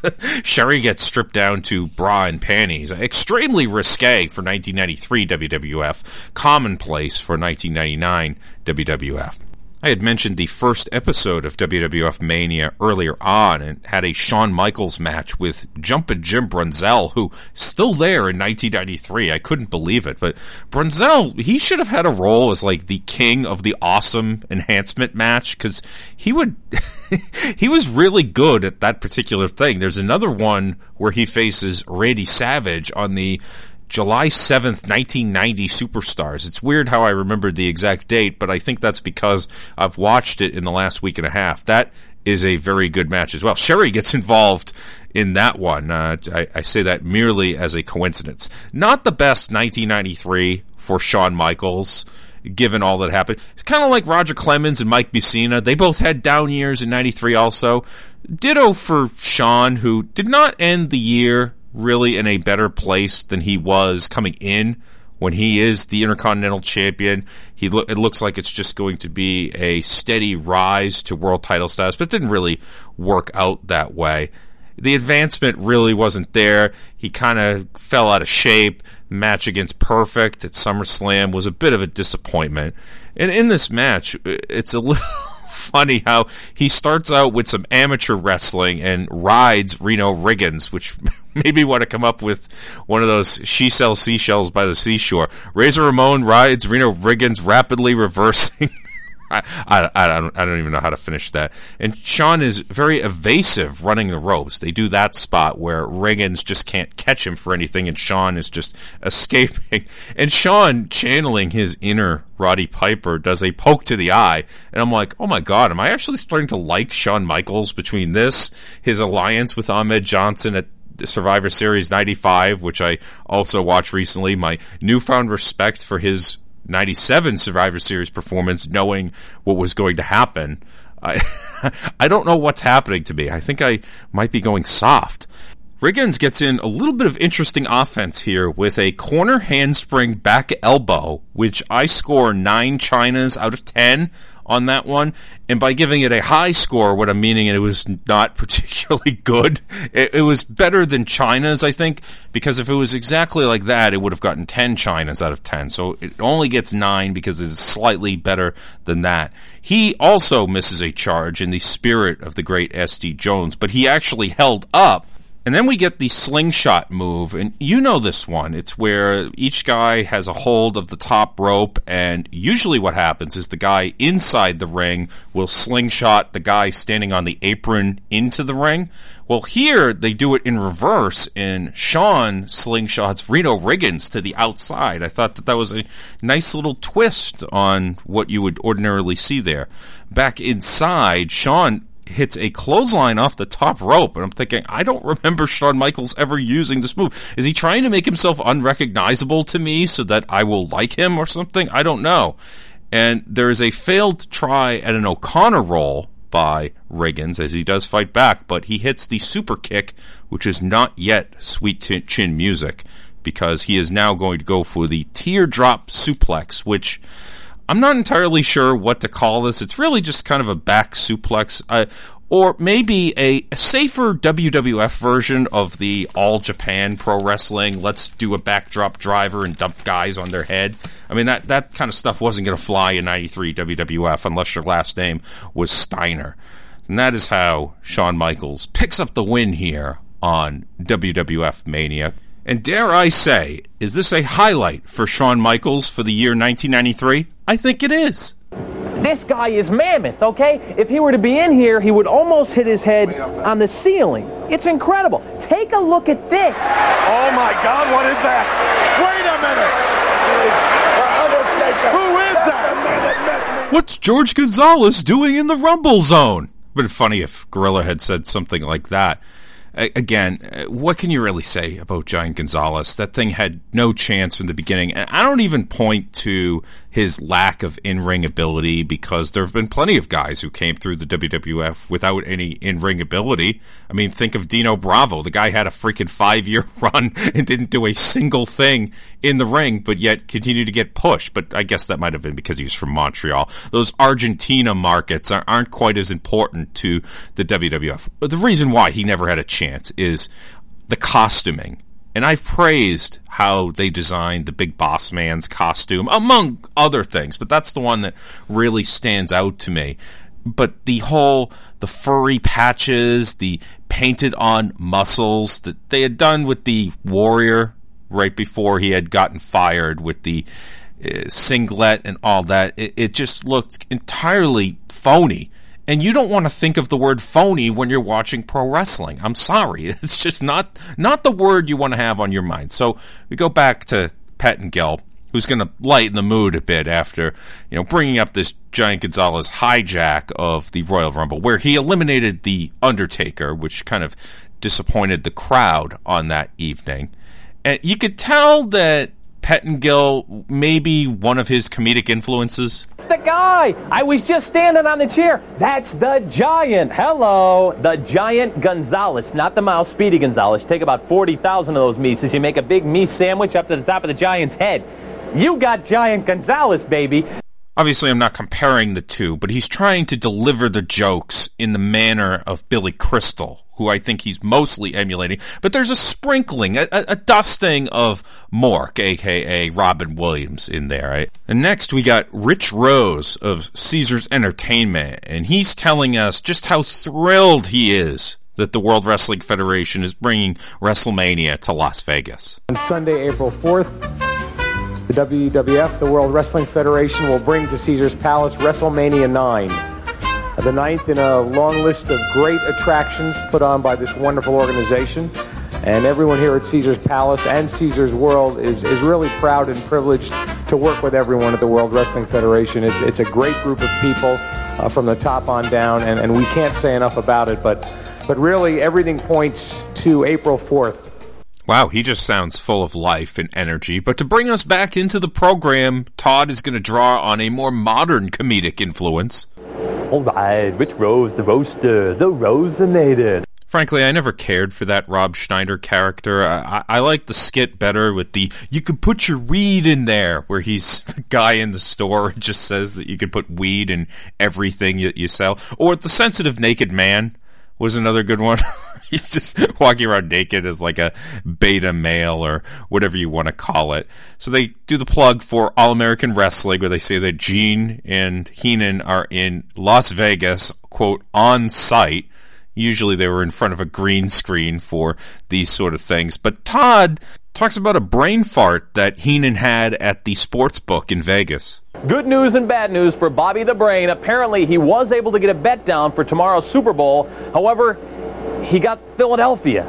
Speaker 6: Sherry gets stripped down to bra and panties. Extremely risque for 1993 WWF, commonplace for 1999 WWF. I had mentioned the first episode of WWF Mania earlier on and had a Shawn Michaels match with Jumpin' Jim Brunzell, who is still there in 1993. I couldn't believe it. But Brunzell, he should have had a role as like the king of the awesome enhancement match because he was really good at that particular thing. There's another one where he faces Randy Savage on the July 7th, 1990 Superstars. It's weird how I remembered the exact date, but I think that's because I've watched it in the last week and a half. That is a very good match as well. Sherry gets involved in that one. I say that merely as a coincidence. Not the best 1993 for Shawn Michaels, given all that happened. It's kind of like Roger Clemens and Mike Bucina. They both had down years in 93 also. Ditto for Shawn, who did not end the year really in a better place than he was coming in when he is the Intercontinental Champion. It looks like it's just going to be a steady rise to world title status, but it didn't really work out that way. the advancement really wasn't there. He kind of fell out of shape. Match against Perfect at SummerSlam was a bit of a disappointment. And in this match, it's a little funny how he starts out with some amateur wrestling and rides Reno Riggins, which made me want to come up with one of those she sells seashells by the seashore. Razor Ramon rides Reno Riggins, rapidly reversing. I don't even know how to finish that. And Shawn is very evasive running the ropes. They do that spot where Riggins just can't catch him for anything, and Shawn is just escaping. And Shawn, channeling his inner Roddy Piper, does a poke to the eye. And I'm like, oh my God, am I actually starting to like Shawn Michaels between this, his alliance with Ahmed Johnson at Survivor Series 95, which I also watched recently, my newfound respect for his 97 Survivor Series performance, knowing what was going to happen. I don't know what's happening to me. I think I might be going soft. Riggins gets in a little bit of interesting offense here with a corner handspring back elbow, which I score 9 Chinas out of 10 on that one. And by giving it a high score, what I'm meaning it was not particularly good. It was better than China's, I think, because if it was exactly like that, it would have gotten 10 Chinas out of 10. So it only gets 9 because it is slightly better than that. He also misses a charge in the spirit of the great S.D. Jones, but he actually held up. And then we get the slingshot move, and you know this one. It's where each guy has a hold of the top rope, and usually what happens is the guy inside the ring will slingshot the guy standing on the apron into the ring. Well, here they do it in reverse, and Shawn slingshots Reno Riggins to the outside. I thought that was a nice little twist on what you would ordinarily see there. Back inside, Shawn hits a clothesline off the top rope, and I'm thinking, I don't remember Shawn Michaels ever using this move. Is he trying to make himself unrecognizable to me so that I will like him or something? I don't know. And there is a failed try at an O'Connor roll by Riggins as he does fight back, but he hits the super kick, which is not yet sweet chin music, because he is now going to go for the teardrop suplex, which I'm not entirely sure what to call this. It's really just kind of a back suplex, or maybe a safer WWF version of the All Japan Pro Wrestling. Let's do a backdrop driver and dump guys on their head. I mean, that kind of stuff wasn't going to fly in 93 WWF unless your last name was Steiner. And that is how Shawn Michaels picks up the win here on WWF Mania. And dare I say, is this a highlight for Shawn Michaels for the year 1993? I think it is.
Speaker 10: This guy is mammoth, okay? If he were to be in here, he would almost hit his head on the ceiling. It's incredible. Take a look at this.
Speaker 11: Oh, my God, what is that? Wait a minute. Who is that?
Speaker 6: What's George Gonzalez doing in the Rumble Zone? But it'd be funny if Gorilla had said something like that. Again, what can you really say about Giant Gonzalez? That thing had no chance from the beginning. And I don't even point to his lack of in-ring ability, because there have been plenty of guys who came through the WWF without any in-ring ability. I mean, think of Dino Bravo. The guy had a freaking 5-year run and didn't do a single thing in the ring, but yet continued to get pushed. But I guess that might have been because he was from Montreal. Those Argentina markets aren't quite as important to the WWF. But the reason why he never had a chance is the costuming. And I've praised how they designed the Big Boss Man's costume, among other things, but that's the one that really stands out to me. But the furry patches, the painted on muscles that they had done with the Warrior right before he had gotten fired with the singlet and all that, it just looked entirely phony. And you don't want to think of the word phony when you're watching pro wrestling. I'm sorry. It's just not the word you want to have on your mind. So we go back to Pettengill, who's going to lighten the mood a bit after, bringing up this Giant Gonzalez hijack of the Royal Rumble, where he eliminated The Undertaker, which kind of disappointed the crowd on that evening. And you could tell that Pettengill may be one of his comedic influences.
Speaker 10: The guy! I was just standing on the chair. That's the Giant. Hello. The Giant Gonzalez, not the mouse Speedy Gonzalez. You take about 40,000 of those Mises. You make a big meat sandwich up to the top of the Giant's head. You got Giant Gonzalez, baby.
Speaker 6: Obviously, I'm not comparing the two, but he's trying to deliver the jokes in the manner of Billy Crystal, who I think he's mostly emulating, but there's a sprinkling, a dusting of Mork, a.k.a. Robin Williams, in there, right? And next we got Rich Rose of Caesars Entertainment, and he's telling us just how thrilled he is that the World Wrestling Federation is bringing WrestleMania to Las Vegas.
Speaker 10: On Sunday, April 4th, the WWF, the World Wrestling Federation, will bring to Caesars Palace WrestleMania 9. The ninth in a long list of great attractions put on by this wonderful organization. And everyone here at Caesars Palace and Caesars World is really proud and privileged to work with everyone at the World Wrestling Federation. It's a great group of people from the top on down, and we can't say enough about it, but really everything points to April 4th.
Speaker 6: Wow, he just sounds full of life and energy. But to bring us back into the program, Todd is going to draw on a more modern comedic influence.
Speaker 10: All right, Rich Rose, the roaster, the Rosinator.
Speaker 6: Frankly, I never cared for that Rob Schneider character. I like the skit better with the, you could put your weed in there, where he's the guy in the store who just says that you could put weed in everything you sell. Or the sensitive naked man was another good one. He's just walking around naked as like a beta male or whatever you want to call it. So they do the plug for All American Wrestling, where they say that Gene and Heenan are in Las Vegas, quote, on site. Usually they were in front of a green screen for these sort of things. But Todd talks about a brain fart that Heenan had at the sports book in Vegas.
Speaker 10: Good news and bad news for Bobby the Brain. Apparently he was able to get a bet down for tomorrow's Super Bowl. However, he got Philadelphia.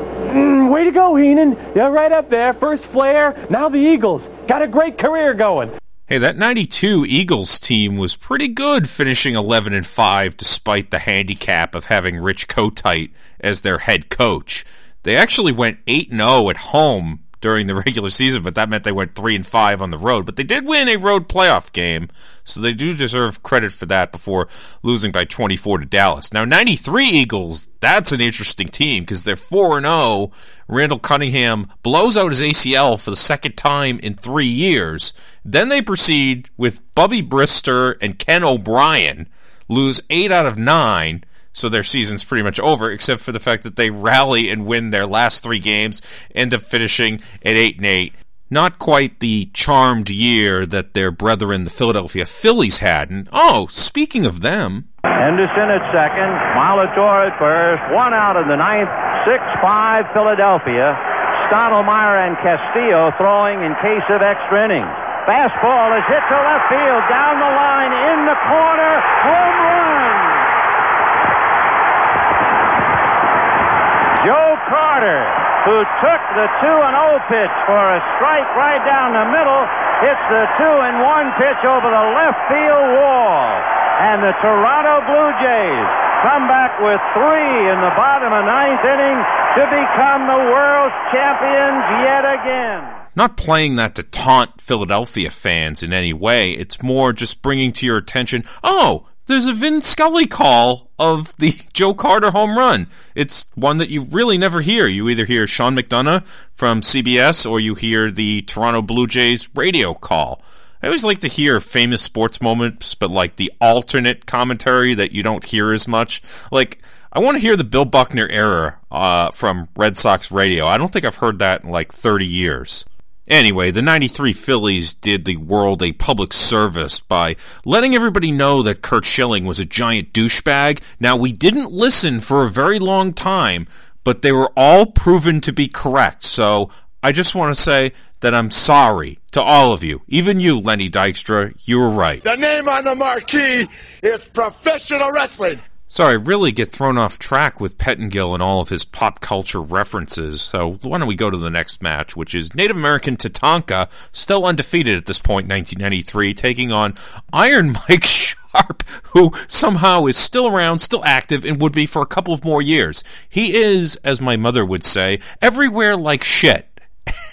Speaker 10: Way to go, Heenan. Yeah, right up there. First Flair, now the Eagles. Got a great career going.
Speaker 6: Hey, that 92 Eagles team was pretty good, finishing 11-5 despite the handicap of having Rich Kotite as their head coach. They actually went 8-0 at home during the regular season, but that meant they went 3-5 on the road. But they did win a road playoff game, so they do deserve credit for that before losing by 24 to Dallas. Now, 93 Eagles, that's an interesting team because they're 4-0. Randall Cunningham blows out his ACL for the second time in 3 years. Then they proceed with Bubby Brister and Ken O'Brien, lose 8 out of 9. So their season's pretty much over, except for the fact that they rally and win their last 3 games, end up finishing at 8-8. Not quite the charmed year that their brethren, the Philadelphia Phillies, had. And, speaking of them...
Speaker 18: Henderson at second, Molitor at first, 1 out in the ninth, 6-5 Philadelphia. Stottlemyre and Castillo throwing in case of extra innings. Fastball is hit to left field, down the line, in the corner, home run! Joe Carter, who took the 2-0 pitch for a strike right down the middle, hits the 2-1 pitch over the left field wall. And the Toronto Blue Jays come back with 3 in the bottom of 9th inning to become the world champions yet again.
Speaker 6: Not playing that to taunt Philadelphia fans in any way. It's more just bringing to your attention, there's a Vin Scully call of the Joe Carter home run. It's one that you really never hear. You either hear Sean McDonough from CBS or you hear the Toronto Blue Jays radio call. I always like to hear famous sports moments, but like the alternate commentary that you don't hear as much. Like, I want to hear the Bill Buckner era from Red Sox radio. I don't think I've heard that in like 30 years. Anyway, the 93 Phillies did the world a public service by letting everybody know that Curt Schilling was a giant douchebag. Now, we didn't listen for a very long time, but they were all proven to be correct. So I just want to say that I'm sorry to all of you. Even you, Lenny Dykstra, you were right.
Speaker 19: The name on the marquee is Professional Wrestling.
Speaker 6: Sorry, I really get thrown off track with Pettingill and all of his pop culture references, so why don't we go to the next match, which is Native American Tatanka, still undefeated at this point, 1993, taking on Iron Mike Sharp, who somehow is still around, still active, and would be for a couple of more years. He is, as my mother would say, everywhere like shit.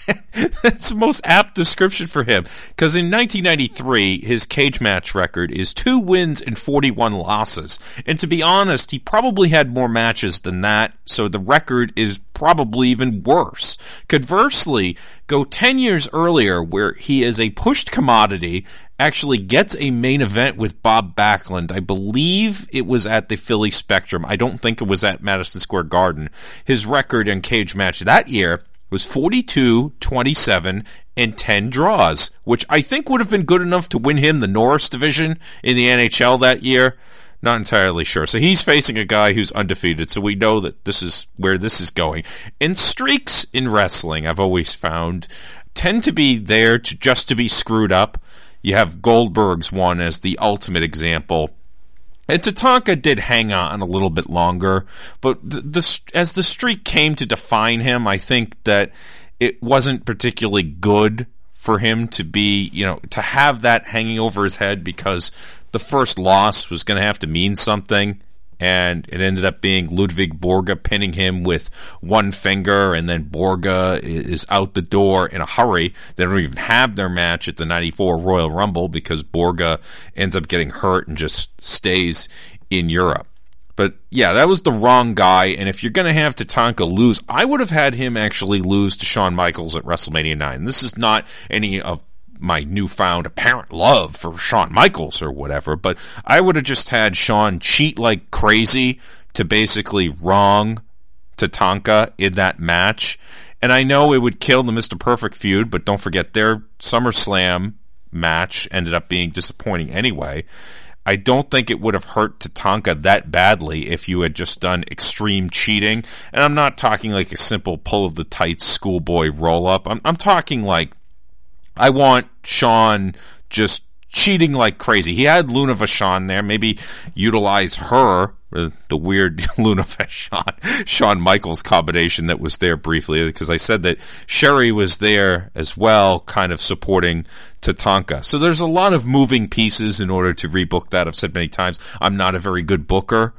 Speaker 6: That's the most apt description for him, because in 1993, his cage match record is 2 wins and 41 losses. And to be honest, he probably had more matches than that, so the record is probably even worse. Conversely, go 10 years earlier, where he is a pushed commodity, actually gets a main event with Bob Backlund. I believe it was at the Philly Spectrum. I don't think it was at Madison Square Garden. His record in cage match that year was 42, 27, and 10 draws, which I think would have been good enough to win him the Norris division in the NHL that year. Not entirely sure. So he's facing a guy who's undefeated, so we know that this is where this is going. And streaks in wrestling, I've always found, tend to be there just to be screwed up. You have Goldberg's one as the ultimate example. And Tatanka did hang on a little bit longer, but as the streak came to define him, I think that it wasn't particularly good for him to be, to have that hanging over his head, because the first loss was going to have to mean something, and it ended up being Ludwig Borga pinning him with one finger, and then Borga is out the door in a hurry. They don't even have their match at the 94 Royal Rumble because Borga ends up getting hurt and just stays in Europe. But yeah, that was the wrong guy, and if you're going to have Tatanka lose, I would have had him actually lose to Shawn Michaels at WrestleMania 9. This is not any of my newfound apparent love for Shawn Michaels or whatever, but I would have just had Shawn cheat like crazy to basically wrong Tatanka in that match. And I know it would kill the Mr. Perfect feud, but don't forget their SummerSlam match ended up being disappointing anyway. I don't think it would have hurt Tatanka that badly if you had just done extreme cheating. And I'm not talking like a simple pull of the tights schoolboy roll-up. I'm talking like, I want Shawn just cheating like crazy. He had Luna Vachon there. Maybe utilize her, the weird Luna Vachon, Shawn Michaels combination that was there briefly, because I said that Sherry was there as well, kind of supporting Tatanka. So there's a lot of moving pieces in order to rebook that. I've said many times, I'm not a very good booker,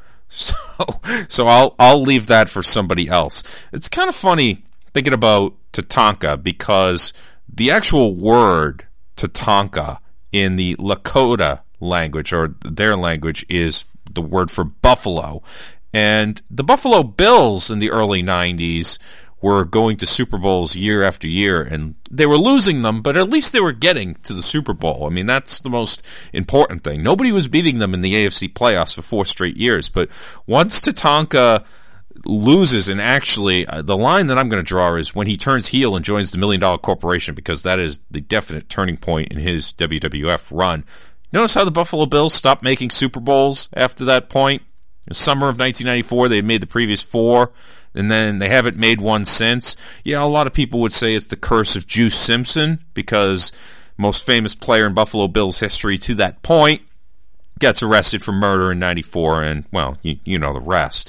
Speaker 6: so I'll leave that for somebody else. It's kind of funny thinking about Tatanka, because the actual word Tatanka in the Lakota language, or their language, is the word for buffalo. And the Buffalo Bills in the early 90s were going to Super Bowls year after year, and they were losing them, but at least they were getting to the Super Bowl. I mean, that's the most important thing. Nobody was beating them in the AFC playoffs for 4 straight years, but once Tatanka loses, and actually the line that I'm going to draw is when he turns heel and joins the $1 Million Corporation, because that is the definite turning point in his WWF run. Notice how the Buffalo Bills stopped making Super Bowls after that point? In the summer of 1994, they made the previous 4, and then they haven't made one since. Yeah, a lot of people would say it's the curse of Juice Simpson, because most famous player in Buffalo Bills history to that point gets arrested for murder in 94, and, well, you know the rest.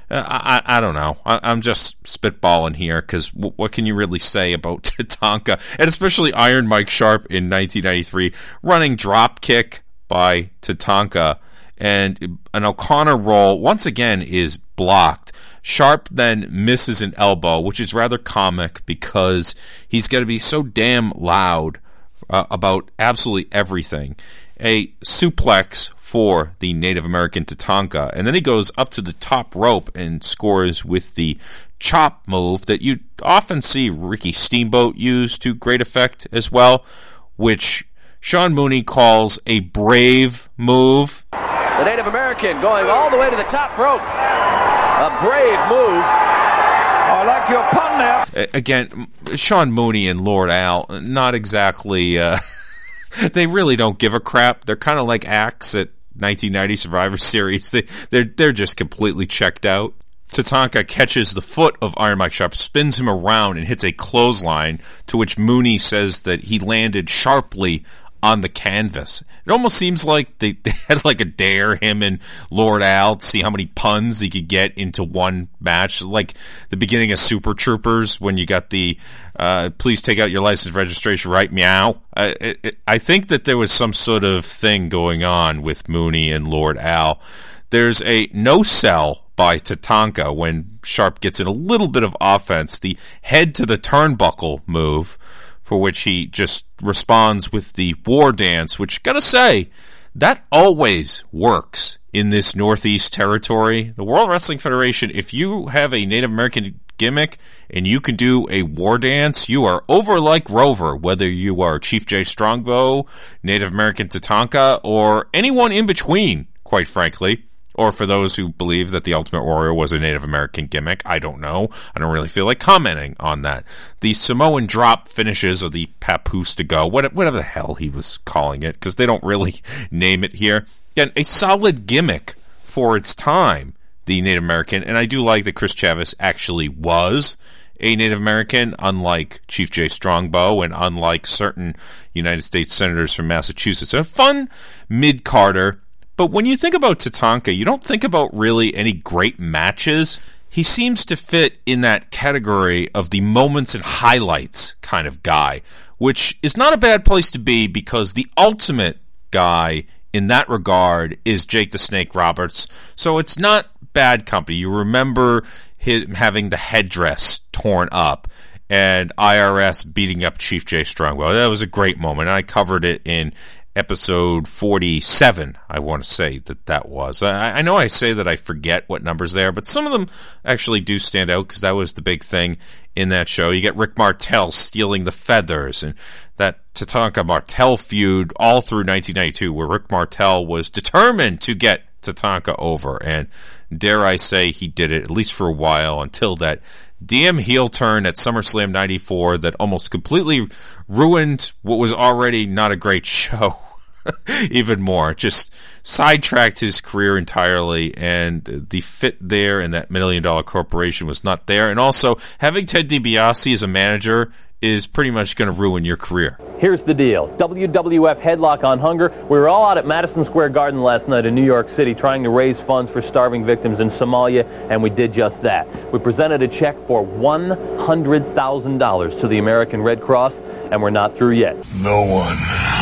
Speaker 6: I don't know. I'm just spitballing here, because what can you really say about Tatanka? And especially Iron Mike Sharpe in 1993, running drop kick by Tatanka, and an O'Connor roll, once again, is blocked. Sharpe then misses an elbow, which is rather comic, because he's got to be so damn loud about absolutely everything. A suplex for the Native American Tatanka, and then he goes up to the top rope and scores with the chop move that you often see Ricky Steamboat use to great effect as well, which Sean Mooney calls a brave move.
Speaker 16: The Native American going all the way to the top rope. A brave move. I like your pun there.
Speaker 6: Again, Sean Mooney and Lord Al, not exactly... they really don't give a crap. They're kind of like Axe at 1990 Survivor Series. They're just completely checked out. Tatanka catches the foot of Iron Mike Sharpe, spins him around, and hits a clothesline, to which Mooney says that he landed sharply on the canvas. It almost seems like they had like a dare, him and Lord Al, to see how many puns he could get into one match, like the beginning of Super Troopers when you got the please take out your license registration right meow. I think that there was some sort of thing going on with Mooney and Lord Al. There's a no-sell by Tatanka when Sharp gets in a little bit of offense. The head to the turnbuckle move, for which he just responds with the war dance, which, gotta say, that always works in this Northeast territory. The World Wrestling Federation, if you have a Native American gimmick and you can do a war dance, you are over like Rover, whether you are Chief Jay Strongbow, Native American Tatanka, or anyone in between, quite frankly. Or for those who believe that the Ultimate Warrior was a Native American gimmick, I don't know. I don't really feel like commenting on that. The Samoan drop finishes, or the Papoose to go, whatever the hell he was calling it, because they don't really name it here. Again, a solid gimmick for its time, the Native American, and I do like that Chris Chavis actually was a Native American, unlike Chief Jay Strongbow and unlike certain United States senators from Massachusetts. A fun mid-carder. But when you think about Tatanka, you don't think about really any great matches. He seems to fit in that category of the moments and highlights kind of guy, which is not a bad place to be because the ultimate guy in that regard is Jake the Snake Roberts. So it's not bad company. You remember him having the headdress torn up and IRS beating up Chief Jay Strongbow. That was a great moment. I covered it in episode 47, I want to say that was. I know I say that I forget what numbers they are, but some of them actually do stand out because that was the big thing in that show. You get Rick Martel stealing the feathers, and that Tatanka Martel feud all through 1992, where Rick Martel was determined to get Tatanka over, and dare I say he did it, at least for a while, until that damn heel turn at SummerSlam 94 that almost completely ruined what was already not a great show even more. Just sidetracked his career entirely, and the fit there in that $1 million corporation was not there. And also, having Ted DiBiase as a manager is pretty much going to ruin your career.
Speaker 10: Here's the deal. WWF Headlock on Hunger. We were all out at Madison Square Garden last night in New York City trying to raise funds for starving victims in Somalia, and we did just that. We presented a check for $100,000 to the American Red Cross, and we're not through yet.
Speaker 19: No one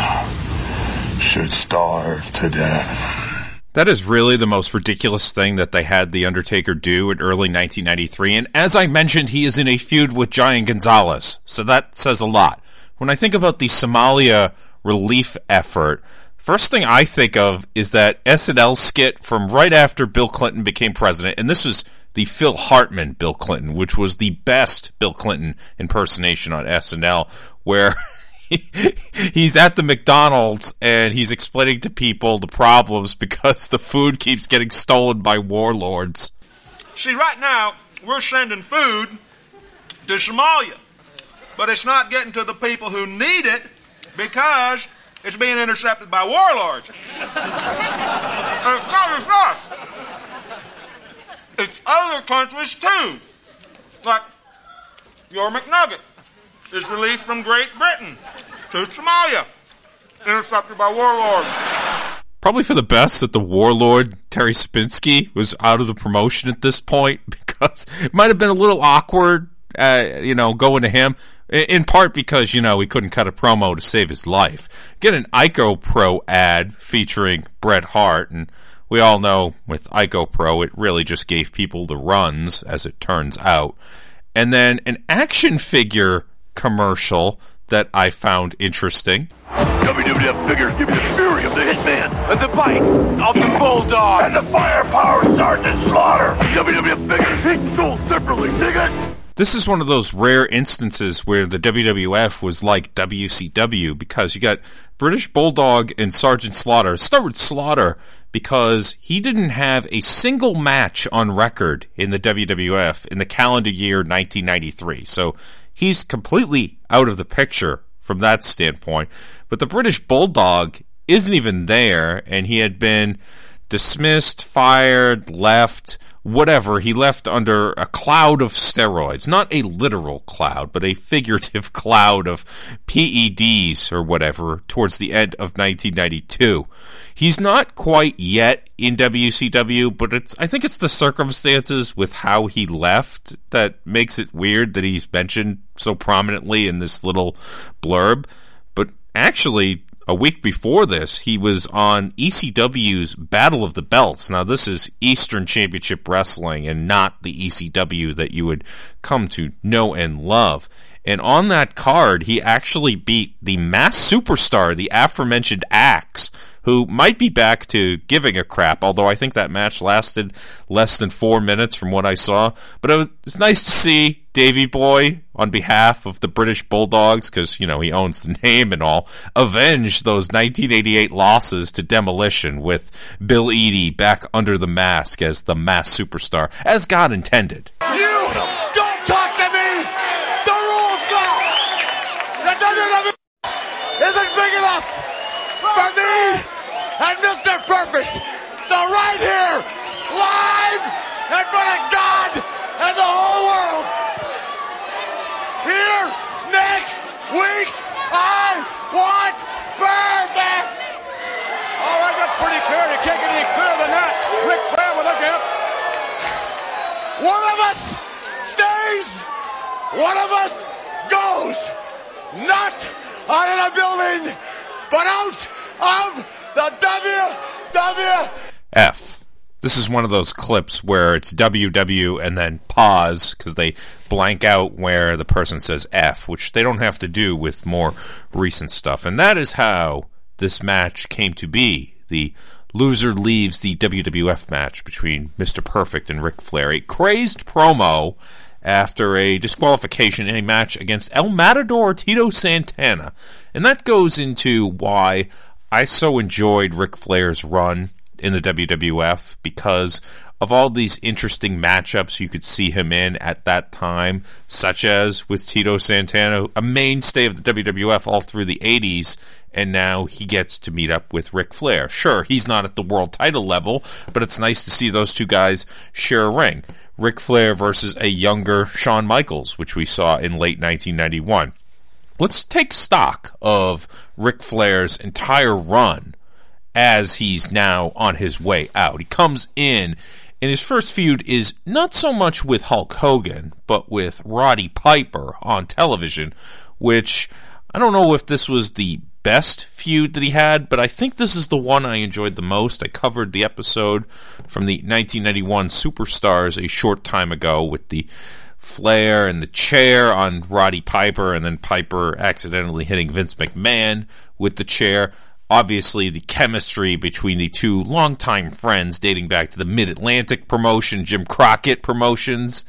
Speaker 19: should starve to death.
Speaker 6: That is really the most ridiculous thing that they had The Undertaker do in early 1993, and as I mentioned, he is in a feud with Giant Gonzalez, so that says a lot. When I think about the Somalia relief effort, first thing I think of is that SNL skit from right after Bill Clinton became president, and this was the Phil Hartman Bill Clinton, which was the best Bill Clinton impersonation on SNL, where he's at the McDonald's and he's explaining to people the problems because the food keeps getting stolen by warlords.
Speaker 20: See, right now, we're sending food to Somalia, but it's not getting to the people who need it because it's being intercepted by warlords. And it's not just us. It's other countries, too. Like your McNugget is released from Great Britain to Somalia, intercepted by warlords.
Speaker 6: Probably for the best that the warlord, Terry Spinski, was out of the promotion at this point, because it might have been a little awkward, going to him, in part because, he couldn't cut a promo to save his life. Get an IcoPro ad featuring Bret Hart, and we all know with IcoPro, it really just gave people the runs, as it turns out. And then an action figure commercial that I found interesting.
Speaker 19: WWF figures give you the fury of the Hitman,
Speaker 13: And the bite of the Bulldog.
Speaker 19: and the firepower of Sergeant Slaughter. WWF figures each sold separately. Dig it?
Speaker 6: This is one of those rare instances where the WWF was like WCW, because you got British Bulldog and Sergeant Slaughter. Start with Slaughter, because he didn't have a single match on record in the WWF in the calendar year 1993. So he's completely out of the picture from that standpoint. But the British Bulldog isn't even there, and he had been dismissed, fired, left, whatever. He left under a cloud of steroids. Not a literal cloud, but a figurative cloud of PEDs or whatever towards the end of 1992. He's not quite yet in WCW, but I think it's the circumstances with how he left that makes it weird that he's mentioned so prominently in this little blurb. But actually, a week before this, he was on ECW's Battle of the Belts. Now, this is Eastern Championship Wrestling and not the ECW that you would come to know and love. And on that card, he actually beat the Masked Superstar, the aforementioned Axe, who might be back to giving a crap, although I think that match lasted less than 4 minutes from what I saw. But it was nice to see Davey Boy, on behalf of the British Bulldogs, because, you know, he owns the name and all, avenge those 1988 losses to Demolition with Bill Eadie back under the mask as the Masked Superstar, as God intended.
Speaker 19: You don't talk to me! The rules go! The WWE isn't big enough for me and Mr. Perfect! So right here, live in front of God and the whole world, here next week, I want Perfect!
Speaker 4: All right, that's pretty clear. You can't get any clearer than that. Ric Flair will look at.
Speaker 19: One of us stays, one of us goes. Not out of the building, but out of the WWF.
Speaker 6: This is one of those clips where it's WW and then pause because they blank out where the person says F, which they don't have to do with more recent stuff. And that is how this match came to be. The loser leaves the WWF match between Mr. Perfect and Ric Flair. A crazed promo after a disqualification in a match against El Matador Tito Santana. And that goes into why I so enjoyed Ric Flair's run in the WWF, because of all these interesting matchups you could see him in at that time, such as with Tito Santana, a mainstay of the WWF all through the 80s, and now he gets to meet up with Ric Flair. Sure, he's not at the world title level, but it's nice to see those two guys share a ring. Ric Flair versus a younger Shawn Michaels, which we saw in late 1991. Let's take stock of Ric Flair's entire run as he's now on his way out. He comes in, and his first feud is not so much with Hulk Hogan, but with Roddy Piper on television, which I don't know if this was the best feud that he had, but I think this is the one I enjoyed the most. I covered the episode from the 1991 Superstars a short time ago with the Flair and the chair on Roddy Piper, and then Piper accidentally hitting Vince McMahon with the chair. Obviously, the chemistry between the two longtime friends dating back to the Mid-Atlantic promotion, Jim Crockett Promotions,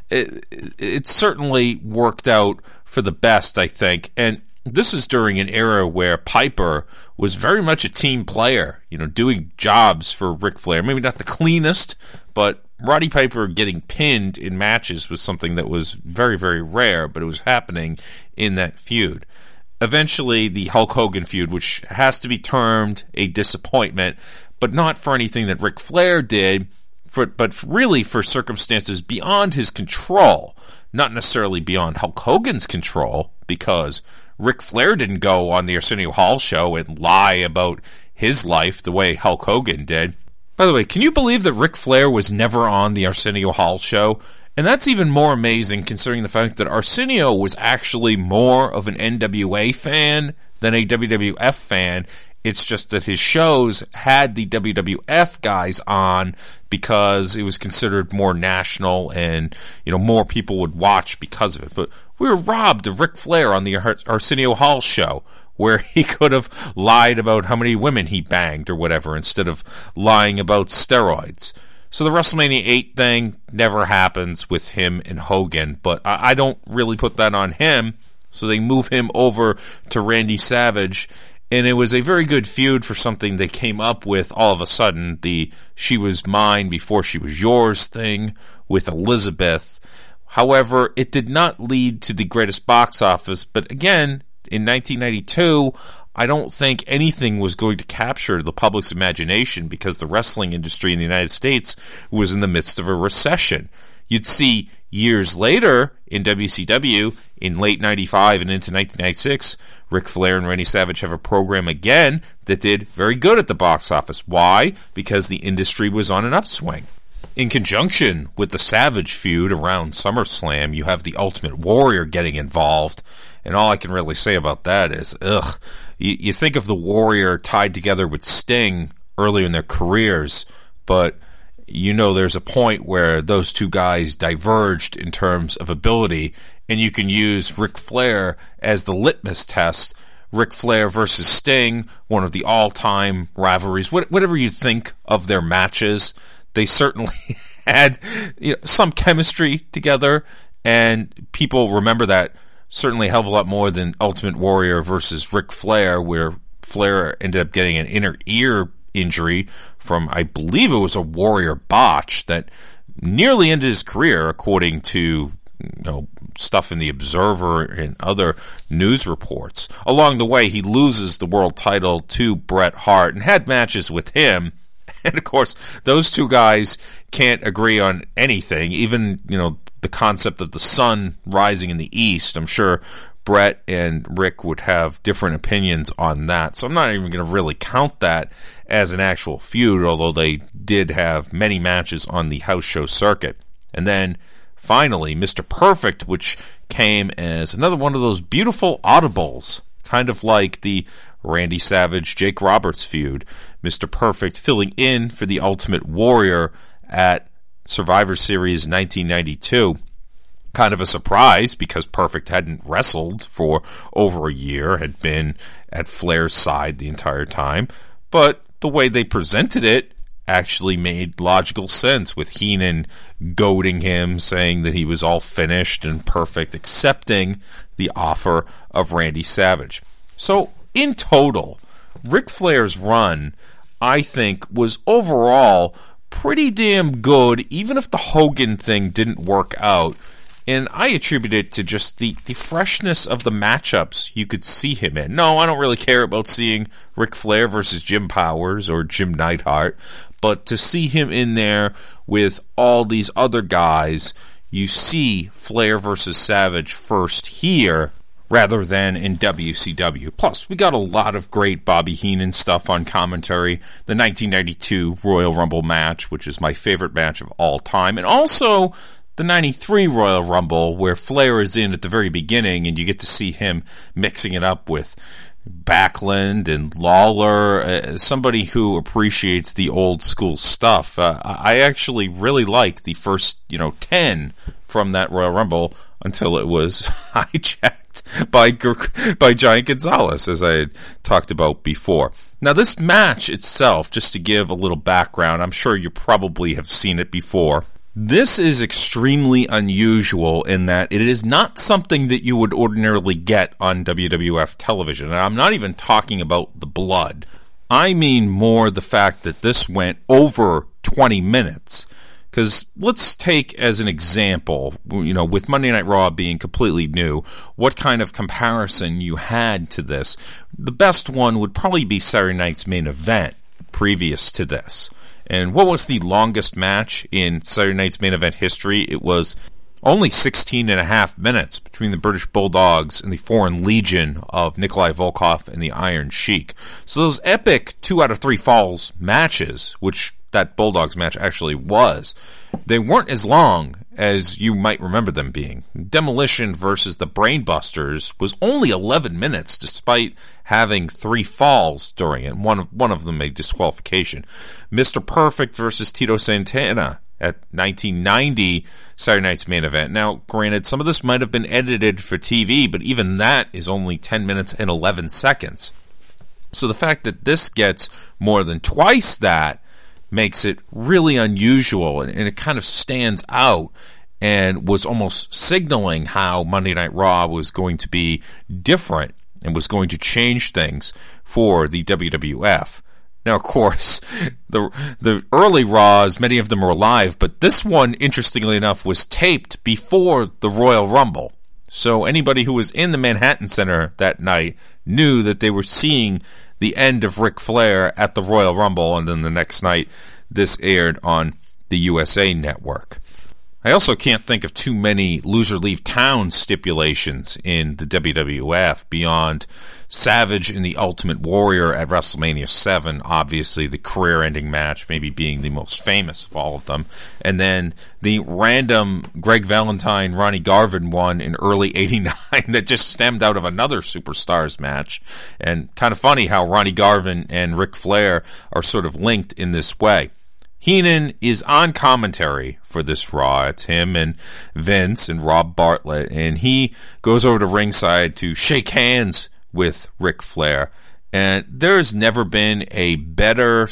Speaker 6: it certainly worked out for the best, I think. And this is during an era where Piper was very much a team player, you know, doing jobs for Ric Flair. Maybe not the cleanest, but Roddy Piper getting pinned in matches was something that was very, very rare, but it was happening in that feud. Eventually, the Hulk Hogan feud, which has to be termed a disappointment, but not for anything that Ric Flair did, but really for circumstances beyond his control, not necessarily beyond Hulk Hogan's control, because Ric Flair didn't go on the Arsenio Hall show and lie about his life the way Hulk Hogan did. By the way, can you believe that Ric Flair was never on the Arsenio Hall show? And that's even more amazing considering the fact that Arsenio was actually more of an NWA fan than a WWF fan. It's just that his shows had the WWF guys on because it was considered more national and, you know, more people would watch because of it. But we were robbed of Ric Flair on the Arsenio Hall show, where he could have lied about how many women he banged or whatever instead of lying about steroids. So the WrestleMania 8 thing never happens with him and Hogan, but I don't really put that on him, so they move him over to Randy Savage, and it was a very good feud for something they came up with all of a sudden, the she was mine before she was yours thing with Elizabeth. However, it did not lead to the greatest box office, but again, in 1992, I don't think anything was going to capture the public's imagination because the wrestling industry in the United States was in the midst of a recession. You'd see years later in WCW, in late 95 and into 1996, Ric Flair and Randy Savage have a program again that did very good at the box office. Why? Because the industry was on an upswing. In conjunction with the Savage feud around SummerSlam, you have the Ultimate Warrior getting involved, and all I can really say about that is, you think of the Warrior tied together with Sting early in their careers, but there's a point where those two guys diverged in terms of ability, and you can use Ric Flair as the litmus test. Ric Flair versus Sting, one of the all-time rivalries. Whatever you think of their matches, they certainly had some chemistry together, and people remember that certainly a hell of a lot more than Ultimate Warrior versus Ric Flair, where Flair ended up getting an inner ear injury from, I believe it was a Warrior botch that nearly ended his career, according to stuff in the Observer and other news reports. Along the way, he loses the world title to Bret Hart and had matches with him. And of course, those two guys can't agree on anything. Even, the concept of the sun rising in the east. I'm sure Bret and Rick would have different opinions on that. So I'm not even going to really count that as an actual feud, although they did have many matches on the house show circuit. And then finally, Mr. Perfect, which came as another one of those beautiful audibles, kind of like the Randy Savage-Jake Roberts feud. Mr. Perfect filling in for the Ultimate Warrior at Survivor Series 1992. Kind of a surprise, because Perfect hadn't wrestled for over a year, had been at Flair's side the entire time. But the way they presented it actually made logical sense, with Heenan goading him, saying that he was all finished, and Perfect accepting the offer of Randy Savage. So, in total, Ric Flair's run, I think, was overall pretty damn good, even if the Hogan thing didn't work out. And I attribute it to just the freshness of the matchups you could see him in. No, I don't really care about seeing Ric Flair versus Jim Powers or Jim Neidhart, but to see him in there with all these other guys, you see Flair versus Savage first here rather than in WCW. Plus, we got a lot of great Bobby Heenan stuff on commentary. The 1992 Royal Rumble match, which is my favorite match of all time, and also the 93 Royal Rumble, where Flair is in at the very beginning, and you get to see him mixing it up with Backlund and Lawler, somebody who appreciates the old school stuff. I actually really like the first, 10 from that Royal Rumble until it was hijacked by Giant Gonzalez, as I had talked about before. Now, this match itself, just to give a little background, I'm sure you probably have seen it before. This is extremely unusual in that it is not something that you would ordinarily get on WWF television. And I'm not even talking about the blood. I mean more the fact that this went over 20 minutes. Because let's take as an example, with Monday Night Raw being completely new, what kind of comparison you had to this. The best one would probably be Saturday Night's Main Event previous to this. And what was the longest match in Saturday Night's Main Event history? It was only 16 and a half minutes between the British Bulldogs and the Foreign Legion of Nikolai Volkov and the Iron Sheik. So those epic 2 out of 3 falls matches, which that Bulldogs match actually was, they weren't as long as you might remember them being. Demolition versus the Brainbusters was only 11 minutes, despite having 3 falls during it, one of them a disqualification. Mr. Perfect versus Tito Santana at 1990 Saturday Night's Main Event. Now, granted, some of this might have been edited for TV, but even that is only 10 minutes and 11 seconds. So the fact that this gets more than twice that makes it really unusual, and it kind of stands out and was almost signaling how Monday Night Raw was going to be different and was going to change things for the WWF. Now, of course, the early Raws, many of them were live, but this one, interestingly enough, was taped before the Royal Rumble. So anybody who was in the Manhattan Center that night knew that they were seeing the end of Ric Flair at the Royal Rumble, and then the next night this aired on the USA Network. I also can't think of too many loser leave town stipulations in the WWF beyond Savage and the Ultimate Warrior at WrestleMania 7, obviously the career-ending match, maybe being the most famous of all of them, and then the random Greg Valentine, Ronnie Garvin one in early '89 that just stemmed out of another Superstars match. And kind of funny how Ronnie Garvin and Ric Flair are sort of linked in this way. Heenan is on commentary for this Raw. It's him and Vince and Rob Bartlett, and he goes over to ringside to shake hands with Ric Flair. And there's never been a better /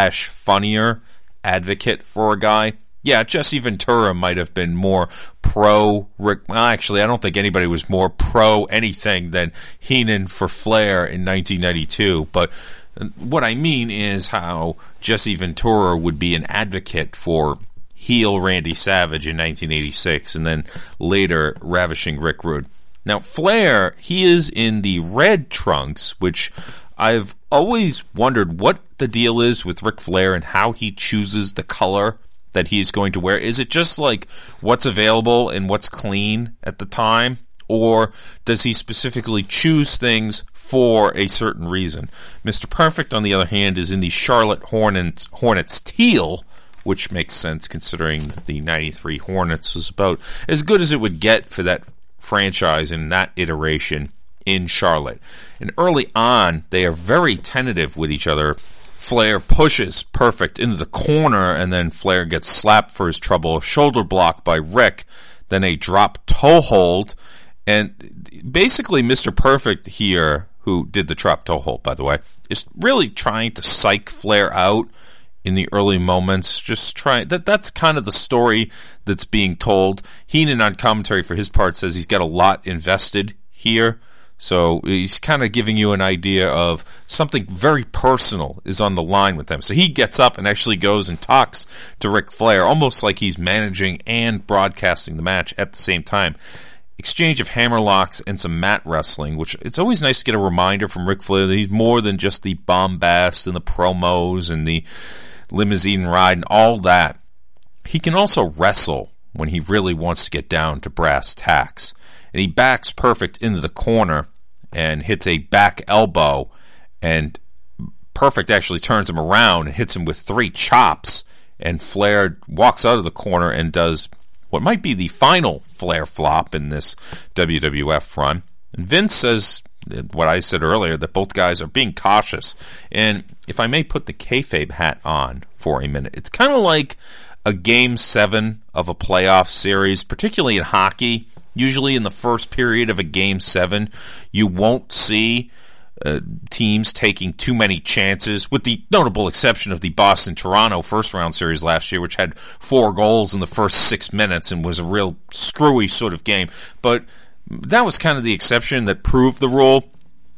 Speaker 6: funnier advocate for a guy. Yeah, Jesse Ventura might have been more pro Rick. Well, actually, I don't think anybody was more pro anything than Heenan for Flair in 1992, but what I mean is how Jesse Ventura would be an advocate for heel Randy Savage in 1986 and then later ravishing Rick Rude. Now, Flair, he is in the red trunks, which I've always wondered what the deal is with Ric Flair and how he chooses the color that he's going to wear. Is it just like what's available and what's clean at the time? Or does he specifically choose things for a certain reason? Mr. Perfect, on the other hand, is in the Charlotte Hornets teal, which makes sense considering that the 93 Hornets was about as good as it would get for that franchise in that iteration in Charlotte. And early on, they are very tentative with each other. Flair pushes Perfect into the corner, and then Flair gets slapped for his trouble. A shoulder block by Rick, then a drop toe hold. And basically, Mr. Perfect here, who did the drop toe hold, by the way, is really trying to psych Flair out in the early moments. Just trying. That's kind of the story that's being told. Heenan on commentary for his part says he's got a lot invested here. So he's kind of giving you an idea of something very personal is on the line with them. So he gets up and actually goes and talks to Ric Flair, almost like he's managing and broadcasting the match at the same time. Exchange of hammerlocks and some mat wrestling, which it's always nice to get a reminder from Ric Flair that he's more than just the bombast and the promos and the limousine ride and all that. He can also wrestle when he really wants to get down to brass tacks. And he backs Perfect into the corner and hits a back elbow, and Perfect actually turns him around and hits him with 3 chops, and Flair walks out of the corner and does what might be the final Flair flop in this WWF run. And Vince says what I said earlier, that both guys are being cautious. And if I may put the kayfabe hat on for a minute, it's kind of like a Game 7 of a playoff series, particularly in hockey. Usually in the first period of a Game 7, you won't see teams taking too many chances, with the notable exception of the Boston-Toronto first-round series last year, which had 4 goals in the first 6 minutes and was a real screwy sort of game. But that was kind of the exception that proved the rule.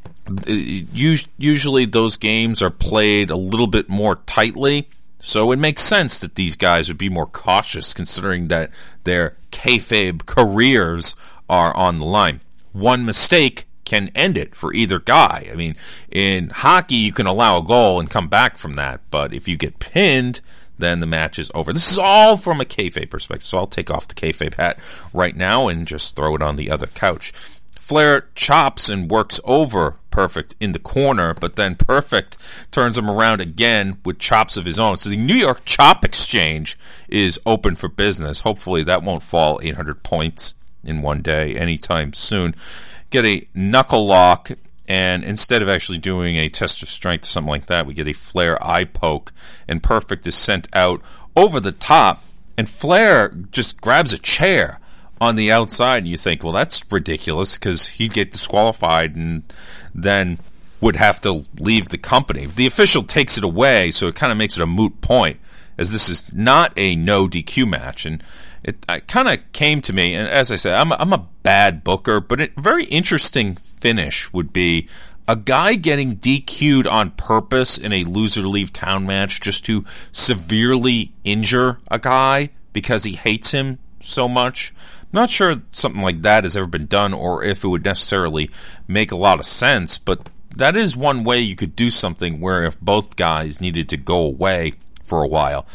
Speaker 6: Usually those games are played a little bit more tightly, so it makes sense that these guys would be more cautious considering that their kayfabe careers are on the line. One mistake can end it for either guy. I mean, in hockey, you can allow a goal and come back from that, but if you get pinned, then the match is over. This is all from a kayfabe perspective, so I'll take off the kayfabe hat right now and just throw it on the other couch. Flair chops and works over Perfect in the corner, but then Perfect turns him around again with chops of his own. So the New York Chop Exchange is open for business. Hopefully that won't fall 800 points in one day anytime soon. Get a knuckle lock, and instead of actually doing a test of strength or something like that, we get a Flair eye poke, and Perfect is sent out over the top, and Flair just grabs a chair on the outside, and you think, well, that's ridiculous, because he'd get disqualified and then would have to leave the company. The official takes it away, so it kind of makes it a moot point, as this is not a no DQ match, and it kind of came to me, and as I said, I'm a bad booker, but a very interesting finish would be a guy getting DQ'd on purpose in a loser leave town match just to severely injure a guy because he hates him so much. I'm not sure something like that has ever been done or if it would necessarily make a lot of sense, but that is one way you could do something where if both guys needed to go away for a while.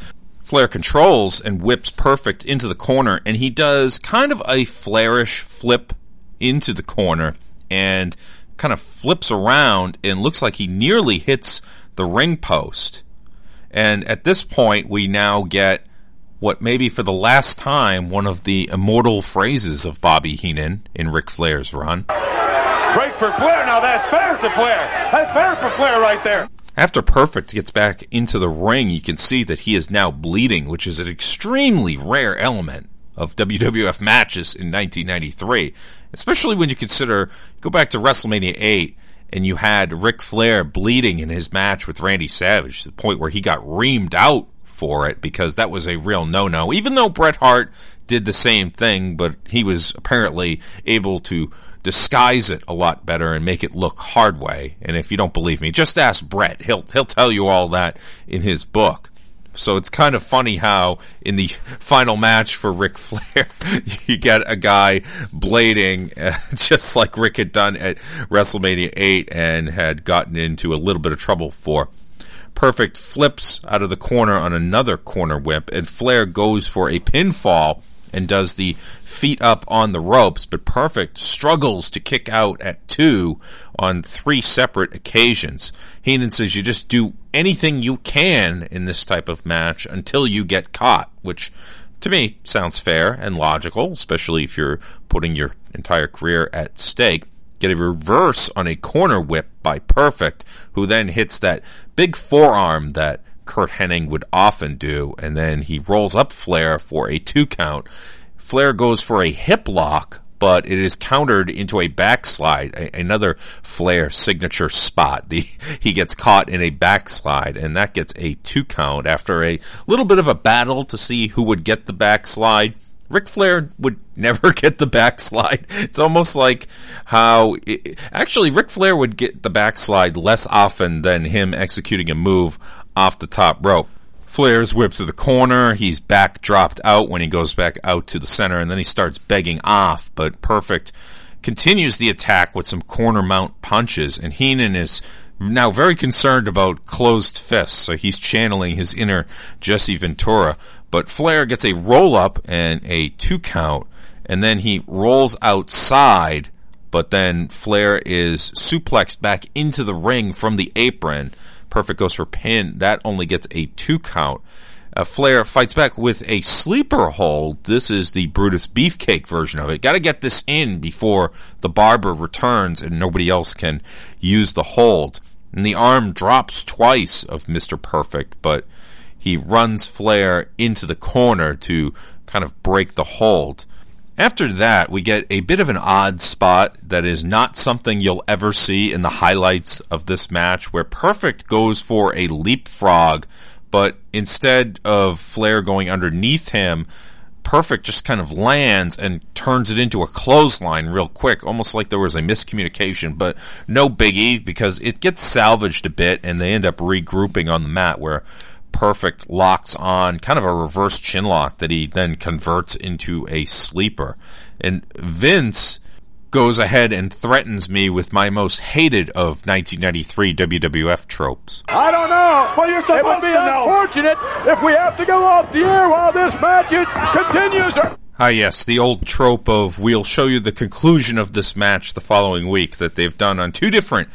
Speaker 6: Flair controls and whips Perfect into the corner, and he does kind of a Flairish flip into the corner and kind of flips around and looks like he nearly hits the ring post. And at this point, we now get what maybe for the last time, one of the immortal phrases of Bobby Heenan in Ric Flair's run.
Speaker 11: Break for Flair. Now that's fair to Flair. That's fair for Flair right there.
Speaker 6: After Perfect gets back into the ring, you can see that he is now bleeding, which is an extremely rare element of WWF matches in 1993, especially when you consider, go back to WrestleMania 8, and you had Ric Flair bleeding in his match with Randy Savage, to the point where he got reamed out for it, because that was a real no-no, even though Bret Hart did the same thing, but he was apparently able to disguise it a lot better and make it look hard way. And if you don't believe me, just ask Bret. He'll tell you all that in his book. So it's kind of funny how in the final match for Ric Flair, you get a guy blading just like Rick had done at WrestleMania 8 and had gotten into a little bit of trouble for. Perfect flips out of the corner on another corner whip, and Flair goes for a pinfall and does the feet up on the ropes, but Perfect struggles to kick out at 2 on 3 separate occasions. Heenan says you just do anything you can in this type of match until you get caught, which to me sounds fair and logical, especially if you're putting your entire career at stake. Get a reverse on a corner whip by Perfect, who then hits that big forearm that Curt Hennig would often do, and then he rolls up Flair for a 2 count. Flair goes for a hip lock, but it is countered into a backslide, another Flair signature spot. He gets caught in a backslide, and that gets a 2 count after a little bit of a battle to see who would get the backslide. Ric Flair would never get the backslide. It's almost like how... Actually, Ric Flair would get the backslide less often than him executing a move off the top rope. Flair's whip to the corner. He's back dropped out when he goes back out to the center, and then he starts begging off. But Perfect continues the attack with some corner mount punches, and Heenan is now very concerned about closed fists, so he's channeling his inner Jesse Ventura. But Flair gets a roll-up and a 2 count, and then he rolls outside, but then Flair is suplexed back into the ring from the apron. Perfect goes for pin. That only gets a 2 count. Flair fights back with a sleeper hold. This is the Brutus Beefcake version of it. Got to get this in before the barber returns and nobody else can use the hold. And the arm drops twice of Mr. Perfect, but he runs Flair into the corner to kind of break the hold. After that, we get a bit of an odd spot that is not something you'll ever see in the highlights of this match, where Perfect goes for a leapfrog, but instead of Flair going underneath him, Perfect just kind of lands and turns it into a clothesline real quick, almost like there was a miscommunication, but no biggie, because it gets salvaged a bit, and they end up regrouping on the mat, where Perfect locks on kind of a reverse chin lock that he then converts into a sleeper. And Vince goes ahead and threatens me with my most hated of 1993 WWF tropes.
Speaker 4: I don't know. Well, you're supposed to be unfortunate if we have to go off the air while this match continues.
Speaker 6: Ah, yes, the old trope of we'll show you the conclusion of this match the following week that they've done on 2 different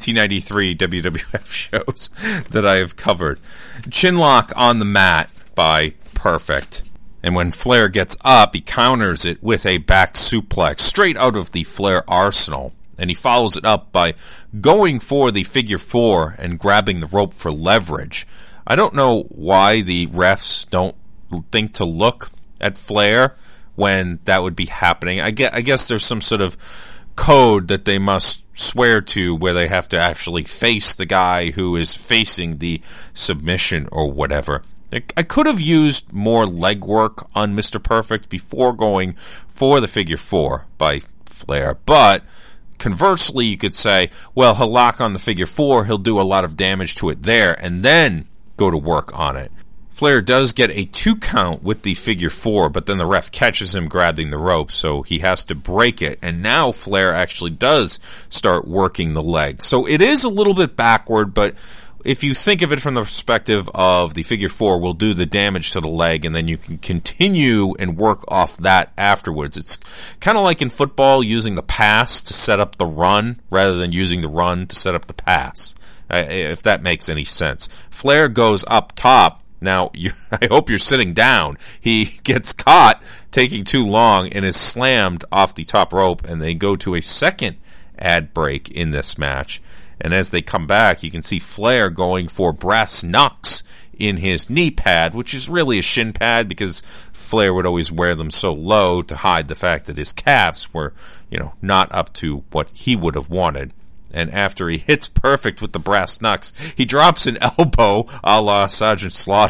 Speaker 6: 1993 WWF shows that I have covered. Chinlock on the mat by Perfect. And when Flair gets up, he counters it with a back suplex straight out of the Flair arsenal. And he follows it up by going for the figure 4 and grabbing the rope for leverage. I don't know why the refs don't think to look at Flair when that would be happening. I guess there's some sort of code that they must swear to where they have to actually face the guy who is facing the submission or whatever. I could have used more legwork on Mr. Perfect before going for the figure 4 by Flair, but conversely you could say, well, he'll lock on the figure 4, he'll do a lot of damage to it there, and then go to work on it. Flair does get a 2 count with the figure 4, but then the ref catches him grabbing the rope, so he has to break it, and now Flair actually does start working the leg. So it is a little bit backward, but if you think of it from the perspective of the figure four will do the damage to the leg, and then you can continue and work off that afterwards. It's kind of like in football, using the pass to set up the run rather than using the run to set up the pass, if that makes any sense. Flair goes up top. Now, I hope you're sitting down. He gets caught taking too long and is slammed off the top rope, and they go to a second ad break in this match. And as they come back, you can see Flair going for brass knucks in his knee pad, which is really a shin pad because Flair would always wear them so low to hide the fact that his calves were, not up to what he would have wanted. And after he hits Perfect with the brass knucks, he drops an elbow a la Sergeant Slaughter.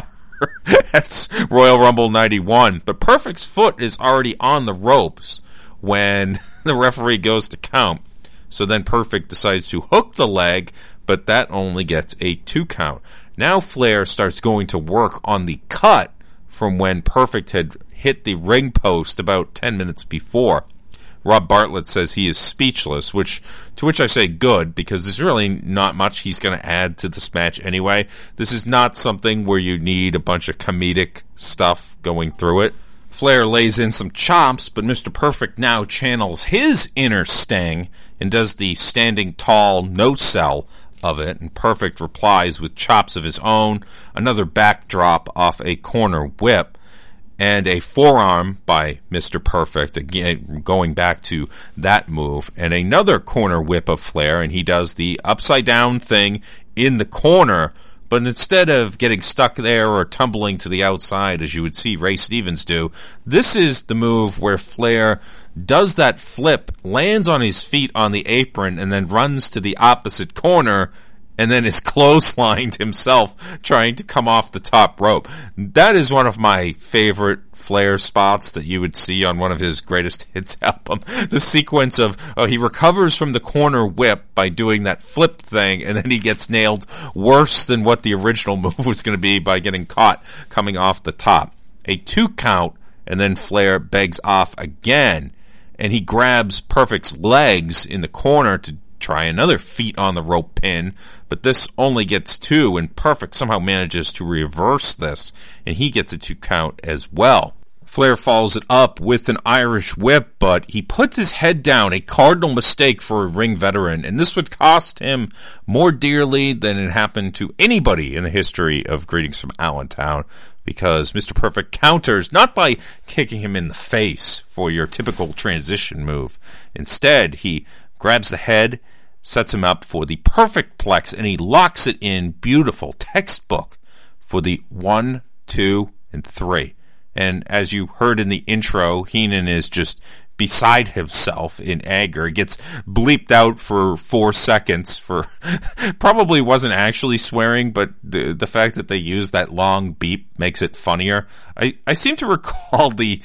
Speaker 6: That's Royal Rumble 91. But Perfect's foot is already on the ropes when the referee goes to count. So then Perfect decides to hook the leg, but that only gets a 2 count. Now Flair starts going to work on the cut from when Perfect had hit the ring post about 10 minutes before. Rob Bartlett says he is speechless, to which I say good, because there's really not much he's going to add to this match anyway. This is not something where you need a bunch of comedic stuff going through it. Flair lays in some chops, but Mr. Perfect now channels his inner Sting and does the standing tall no-sell of it, and Perfect replies with chops of his own, another backdrop off a corner whip, and a forearm by Mr. Perfect, again going back to that move, and another corner whip of Flair, and he does the upside-down thing in the corner, but instead of getting stuck there or tumbling to the outside as you would see Ray Stevens do, this is the move where Flair does that flip, lands on his feet on the apron, and then runs to the opposite corner, and then is clotheslined himself trying to come off the top rope. That is one of my favorite Flair spots that you would see on one of his greatest hits album. The sequence of he recovers from the corner whip by doing that flip thing, and then he gets nailed worse than what the original move was going to be by getting caught coming off the top. A 2 count, and then Flair begs off again, and he grabs Perfect's legs in the corner to try another feet on the rope pin, but this only gets 2, and Perfect somehow manages to reverse this, and he gets a 2 count as well. Flair follows it up with an Irish whip, but he puts his head down, a cardinal mistake for a ring veteran, and this would cost him more dearly than it happened to anybody in the history of Greetings from Allentown, because Mr. Perfect counters not by kicking him in the face for your typical transition move. Instead, he grabs the head, sets him up for the perfect plex, and he locks it in beautiful textbook for the 1, 2, and 3. And as you heard in the intro, Heenan is just beside himself in anger. It gets bleeped out for 4 seconds for probably wasn't actually swearing, but the fact that they used that long beep makes it funnier. I seem to recall the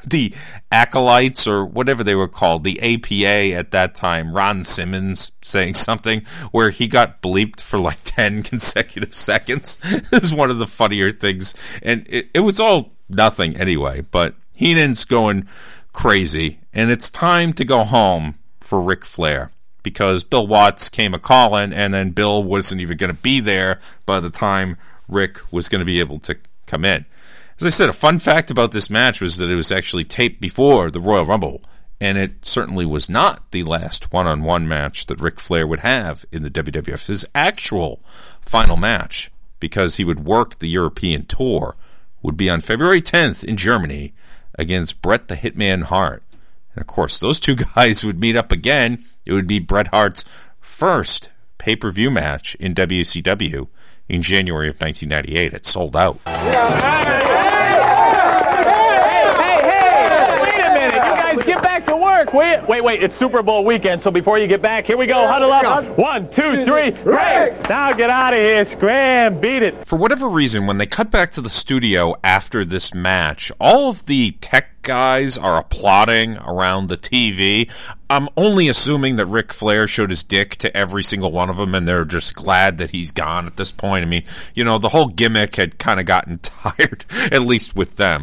Speaker 6: acolytes, or whatever they were called, the APA at that time, Ron Simmons saying something where he got bleeped for like 10 consecutive seconds. This is one of the funnier things, and it was all nothing anyway, but Heenan's going crazy, and it's time to go home for Ric Flair, because Bill Watts came a-calling, and then Bill wasn't even going to be there by the time Rick was going to be able to come in. As I said, a fun fact about this match was that it was actually taped before the Royal Rumble, and it certainly was not the last one-on-one match that Ric Flair would have in the WWF. His actual final match, because he would work the European tour, would be on February 10th in Germany against Bret the Hitman Hart. And of course, those two guys would meet up again. It would be Bret Hart's first pay-per-view match in WCW in January of 1998. It sold out.
Speaker 10: Get back to work. Wait, it's Super Bowl weekend, so before you get back, here we go. Huddle up. 1, 2, 3, break. Now get out of here. Scram. Beat it.
Speaker 6: For whatever reason, when they cut back to the studio after this match, all of the tech guys are applauding around the TV. I'm only assuming that Ric Flair showed his dick to every single one of them, and they're just glad that he's gone at this point. I mean, the whole gimmick had kind of gotten tired, at least with them.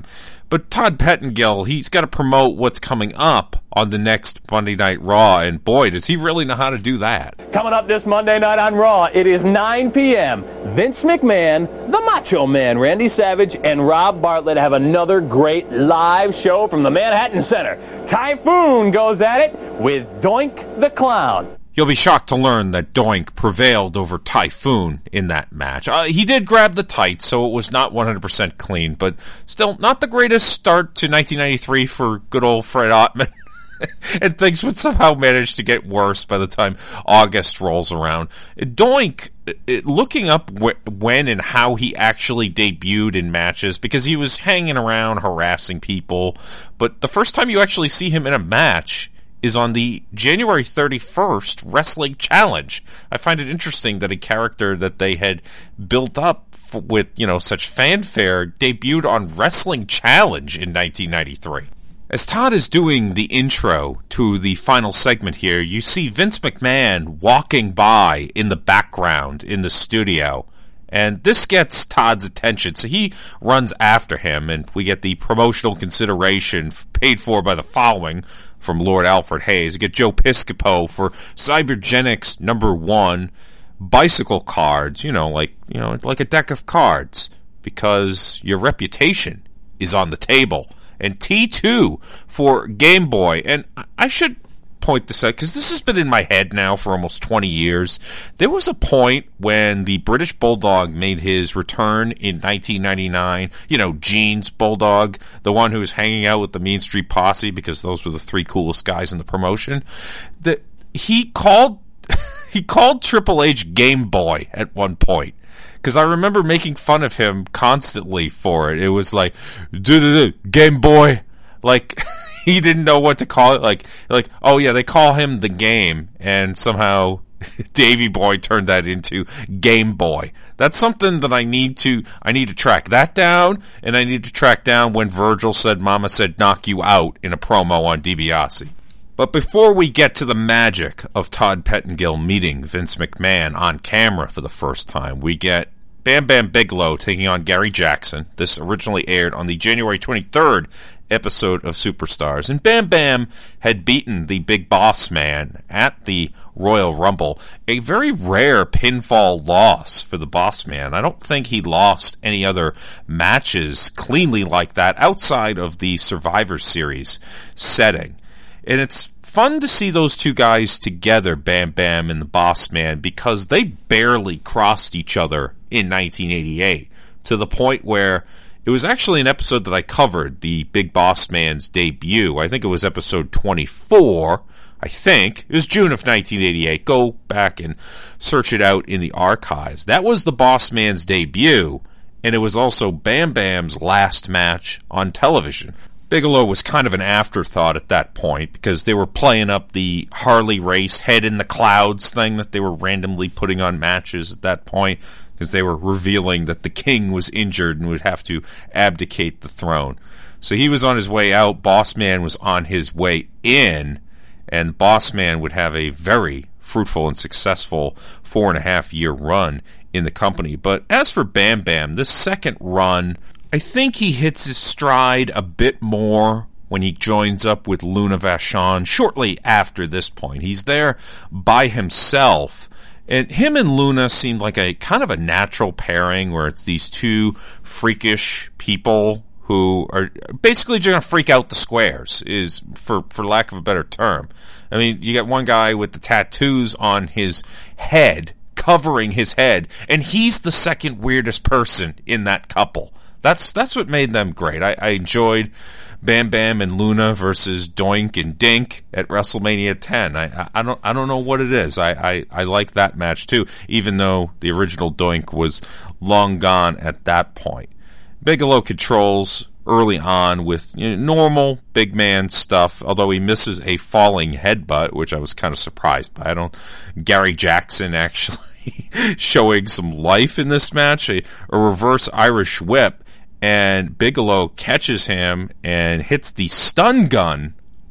Speaker 6: But Todd Pettengill, he's got to promote what's coming up on the next Monday Night Raw, and boy, does he really know how to do that.
Speaker 10: Coming up this Monday night on Raw, it is 9 p.m. Vince McMahon, the Macho Man, Randy Savage, and Rob Bartlett have another great live show from the Manhattan Center. Typhoon goes at it with Doink the Clown.
Speaker 6: You'll be shocked to learn that Doink prevailed over Typhoon in that match. He did grab the tights, so it was not 100% clean, but still not the greatest start to 1993 for good old Fred Ottman. And things would somehow manage to get worse by the time August rolls around. Doink, looking up when and how he actually debuted in matches, because he was hanging around harassing people, but the first time you actually see him in a match is on the January 31st Wrestling Challenge. I find it interesting that a character that they had built up with, such fanfare debuted on Wrestling Challenge in 1993. As Todd is doing the intro to the final segment here, you see Vince McMahon walking by in the background in the studio. And this gets Todd's attention, so he runs after him, and we get the promotional consideration paid for by the following from Lord Alfred Hayes. You get Joe Piscopo for Cybergenics #1 bicycle cards, like a deck of cards, because your reputation is on the table. And T2 for Game Boy. And I should point this out, because this has been in my head now for almost 20 years. There was a point when the British Bulldog made his return in 1999. Gene's Bulldog, the one who was hanging out with the Mean Street Posse, because those were the three coolest guys in the promotion. He called Triple H Game Boy at one point. Because I remember making fun of him constantly for it. It was like, Game Boy. Like, he didn't know what to call it. Like, oh yeah, they call him the Game. And somehow Davey Boy turned that into Game Boy. That's something that I need to track that down. And I need to track down when Virgil said, Mama said, knock you out in a promo on DiBiase. But before we get to the magic of Todd Pettengill meeting Vince McMahon on camera for the first time, we get Bam Bam Bigelow taking on Gary Jackson. This originally aired on the January 23rd episode of Superstars. And Bam Bam had beaten the Big Boss Man at the Royal Rumble. A very rare pinfall loss for the Boss Man. I don't think he lost any other matches cleanly like that outside of the Survivor Series setting. And it's fun to see those two guys together, Bam Bam and the Boss Man, because they barely crossed each other in 1988, to the point where it was actually an episode that I covered, the Big Boss Man's debut. I think it was episode 24, I think. It was June of 1988. Go back and search it out in the archives. That was the Boss Man's debut, and it was also Bam Bam's last match on television. Bigelow was kind of an afterthought at that point, because they were playing up the Harley Race Head in the Clouds thing that they were randomly putting on matches at that point, because they were revealing that the king was injured and would have to abdicate the throne. So he was on his way out, Boss Man was on his way in, and Boss Man would have a very fruitful and successful 4.5-year run in the company. But as for Bam Bam, this second run, I think he hits his stride a bit more when he joins up with Luna Vachon shortly after this point. He's there by himself, and him and Luna seemed like a kind of a natural pairing, where it's these two freakish people who are basically just going to freak out the squares, is for lack of a better term. I mean, you got one guy with the tattoos on his head, covering his head, and he's the second weirdest person in that couple. That's what made them great. I enjoyed Bam Bam and Luna versus Doink and Dink at WrestleMania 10. I don't know what it is. I like that match too, even though the original Doink was long gone at that point. Bigelow controls early on with normal big man stuff, although he misses a falling headbutt, which I was kind of surprised by. Gary Jackson actually showing some life in this match, a reverse Irish whip, and Bigelow catches him and hits the stun gun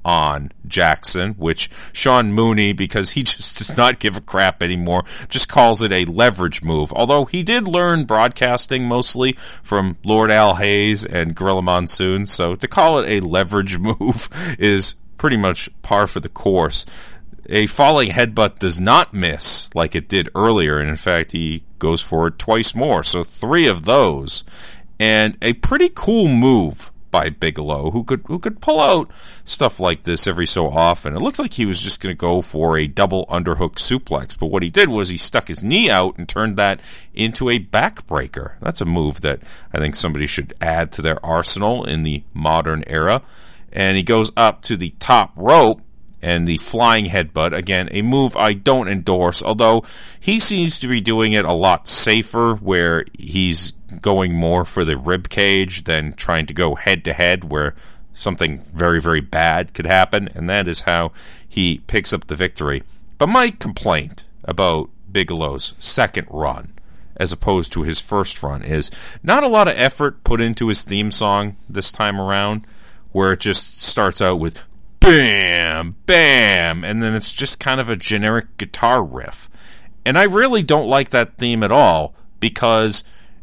Speaker 6: on Jackson, which Sean Mooney, because he just does not give a crap anymore, just calls it a leverage move. Although he did learn broadcasting mostly from Lord Al Hayes and Gorilla Monsoon, so to call it a leverage move is pretty much par for the course. A falling headbutt does not miss like it did earlier, and in fact he goes for it twice more, so 3 of those. And a pretty cool move by Bigelow, who could pull out stuff like this every so often. It looked like he was just going to go for a double underhook suplex, but what he did was he stuck his knee out and turned that into a backbreaker. That's a move that I think somebody should add to their arsenal in the modern era. And he goes up to the top rope, and the flying headbutt, again, a move I don't endorse, although he seems to be doing it a lot safer, where he's going more for the rib cage than trying to go head-to-head, where something very, very bad could happen, and that is how he picks up the victory. But my complaint about Bigelow's second run, as opposed to his first run, is not a lot of effort put into his theme song this time around, where it just starts out with bam, bam, and then it's just kind of a generic guitar riff. And I really don't like that theme at all, because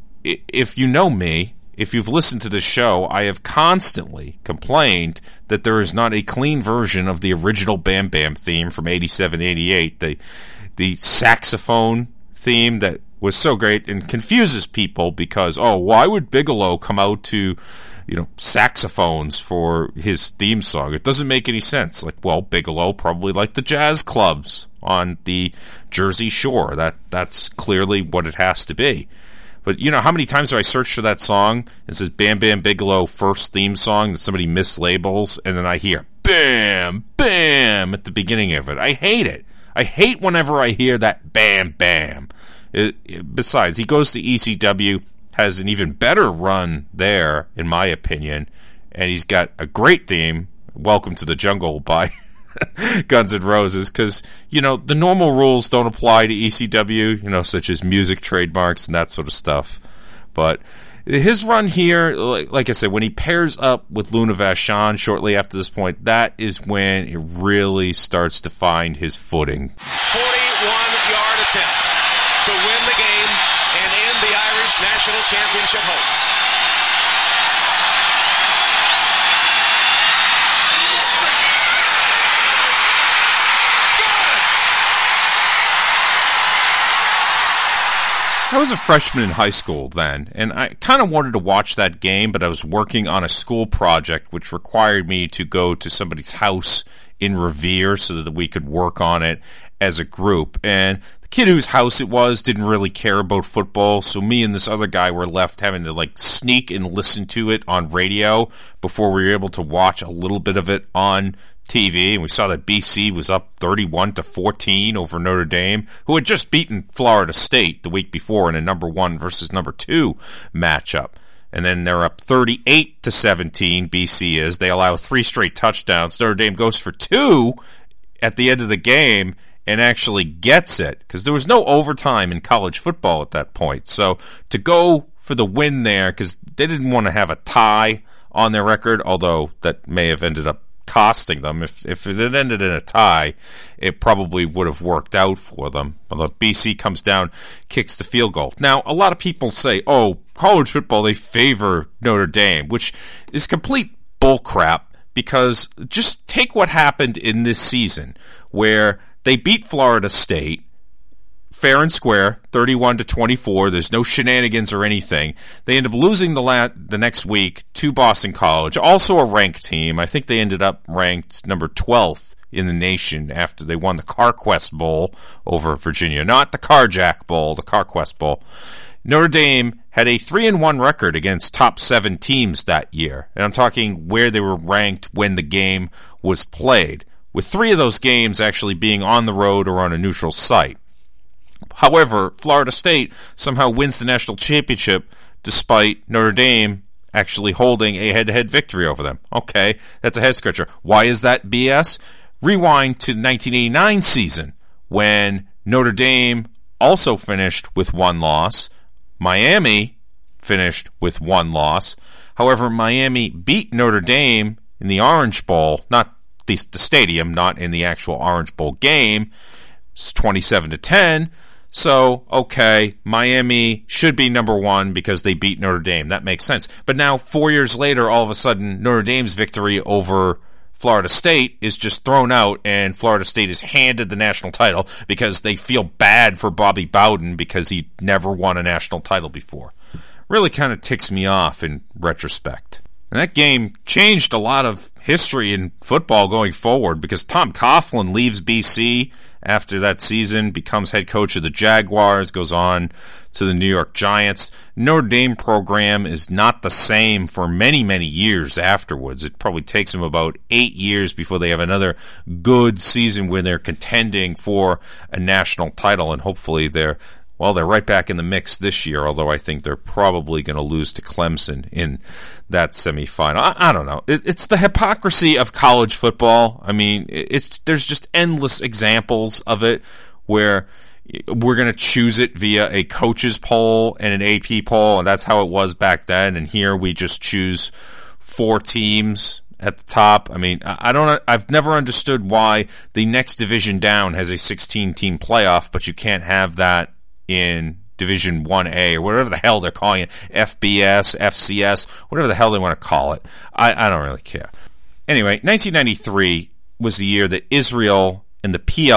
Speaker 6: if you know me, if you've listened to this show, I have constantly complained that there is not a clean version of the original Bam Bam theme from 87-88, the saxophone theme that was so great and confuses people because, why would Bigelow come out to saxophones for his theme song? It doesn't make any sense. Like, well, Bigelow probably liked the jazz clubs on the Jersey Shore. That's clearly what it has to be. But how many times do I search for that song? It says Bam Bam Bigelow first theme song that somebody mislabels, and then I hear bam, bam at the beginning of it. I hate it. I hate whenever I hear that bam, bam. Besides, he goes to ECW, has an even better run there, in my opinion, and he's got a great theme, Welcome to the Jungle by Guns N' Roses, because, the normal rules don't apply to ECW, such as music trademarks and that sort of stuff. But his run here, like I said, when he pairs up with Luna Vachon shortly after this point, that is when it really starts to find his footing.
Speaker 21: 41-yard attempt to win the game and end the Irish National Championship hopes.
Speaker 6: I was a freshman in high school then, and I kind of wanted to watch that game, but I was working on a school project which required me to go to somebody's house in Revere so that we could work on it as a group. And the kid whose house it was didn't really care about football, so me and this other guy were left having to sneak and listen to it on radio before we were able to watch a little bit of it on TV, and we saw that BC was up 31-14 over Notre Dame, who had just beaten Florida State the week before in a number 1 versus number 2 matchup. And then they're up 38-17, BC is. They allow 3 straight touchdowns. Notre Dame goes for 2 at the end of the game and actually gets it, because there was no overtime in college football at that point. So to go for the win there, because they didn't want to have a tie on their record, although that may have ended up costing them. If it had ended in a tie, it probably would have worked out for them. Although BC comes down, kicks the field goal. Now, a lot of people say, college football, they favor Notre Dame, which is complete bullcrap, because just take what happened in this season, where they beat Florida State fair and square, 31-24. There's no shenanigans or anything. They end up losing the next week to Boston College, also a ranked team. I think they ended up ranked number 12th in the nation after they won the CarQuest Bowl over Virginia. Not the Carjack Bowl, the CarQuest Bowl. Notre Dame had a 3-1 record against top 7 teams that year. And I'm talking where they were ranked when the game was played, with 3 of those games actually being on the road or on a neutral site. However, Florida State somehow wins the national championship despite Notre Dame actually holding a head-to-head victory over them. Okay, that's a head-scratcher. Why is that BS? Rewind to the 1989 season when Notre Dame also finished with 1 loss. Miami finished with 1 loss. However, Miami beat Notre Dame in the Orange Bowl, not the stadium, not in the actual Orange Bowl game. It's 27-10. So, okay, Miami should be number one because they beat Notre Dame. That makes sense. But now, 4 years later, all of a sudden, Notre Dame's victory over Florida State is just thrown out, and Florida State is handed the national title because they feel bad for Bobby Bowden because he never won a national title before. Really kind of ticks me off in retrospect. And that game changed a lot of history in football going forward because Tom Coughlin leaves BC after that season, becomes head coach of the Jaguars, goes on to the New York Giants. Notre Dame program is not the same for many, many years afterwards. It probably takes them about 8 years before they have another good season where they're contending for a national title, and hopefully they're right back in the mix this year, although I think they're probably going to lose to Clemson in that semifinal. I don't know. It's the hypocrisy of college football. I mean, there's just endless examples of it where we're going to choose it via a coaches poll and an AP poll, and that's how it was back then. And here we just choose 4 teams at the top. I mean, I've never understood why the next division down has a 16-team playoff, but you can't have that in Division 1A or whatever the hell they're calling it, FBS, FCS, whatever the hell they want to call it. I don't really care. Anyway, 1993 was the year that Israel and the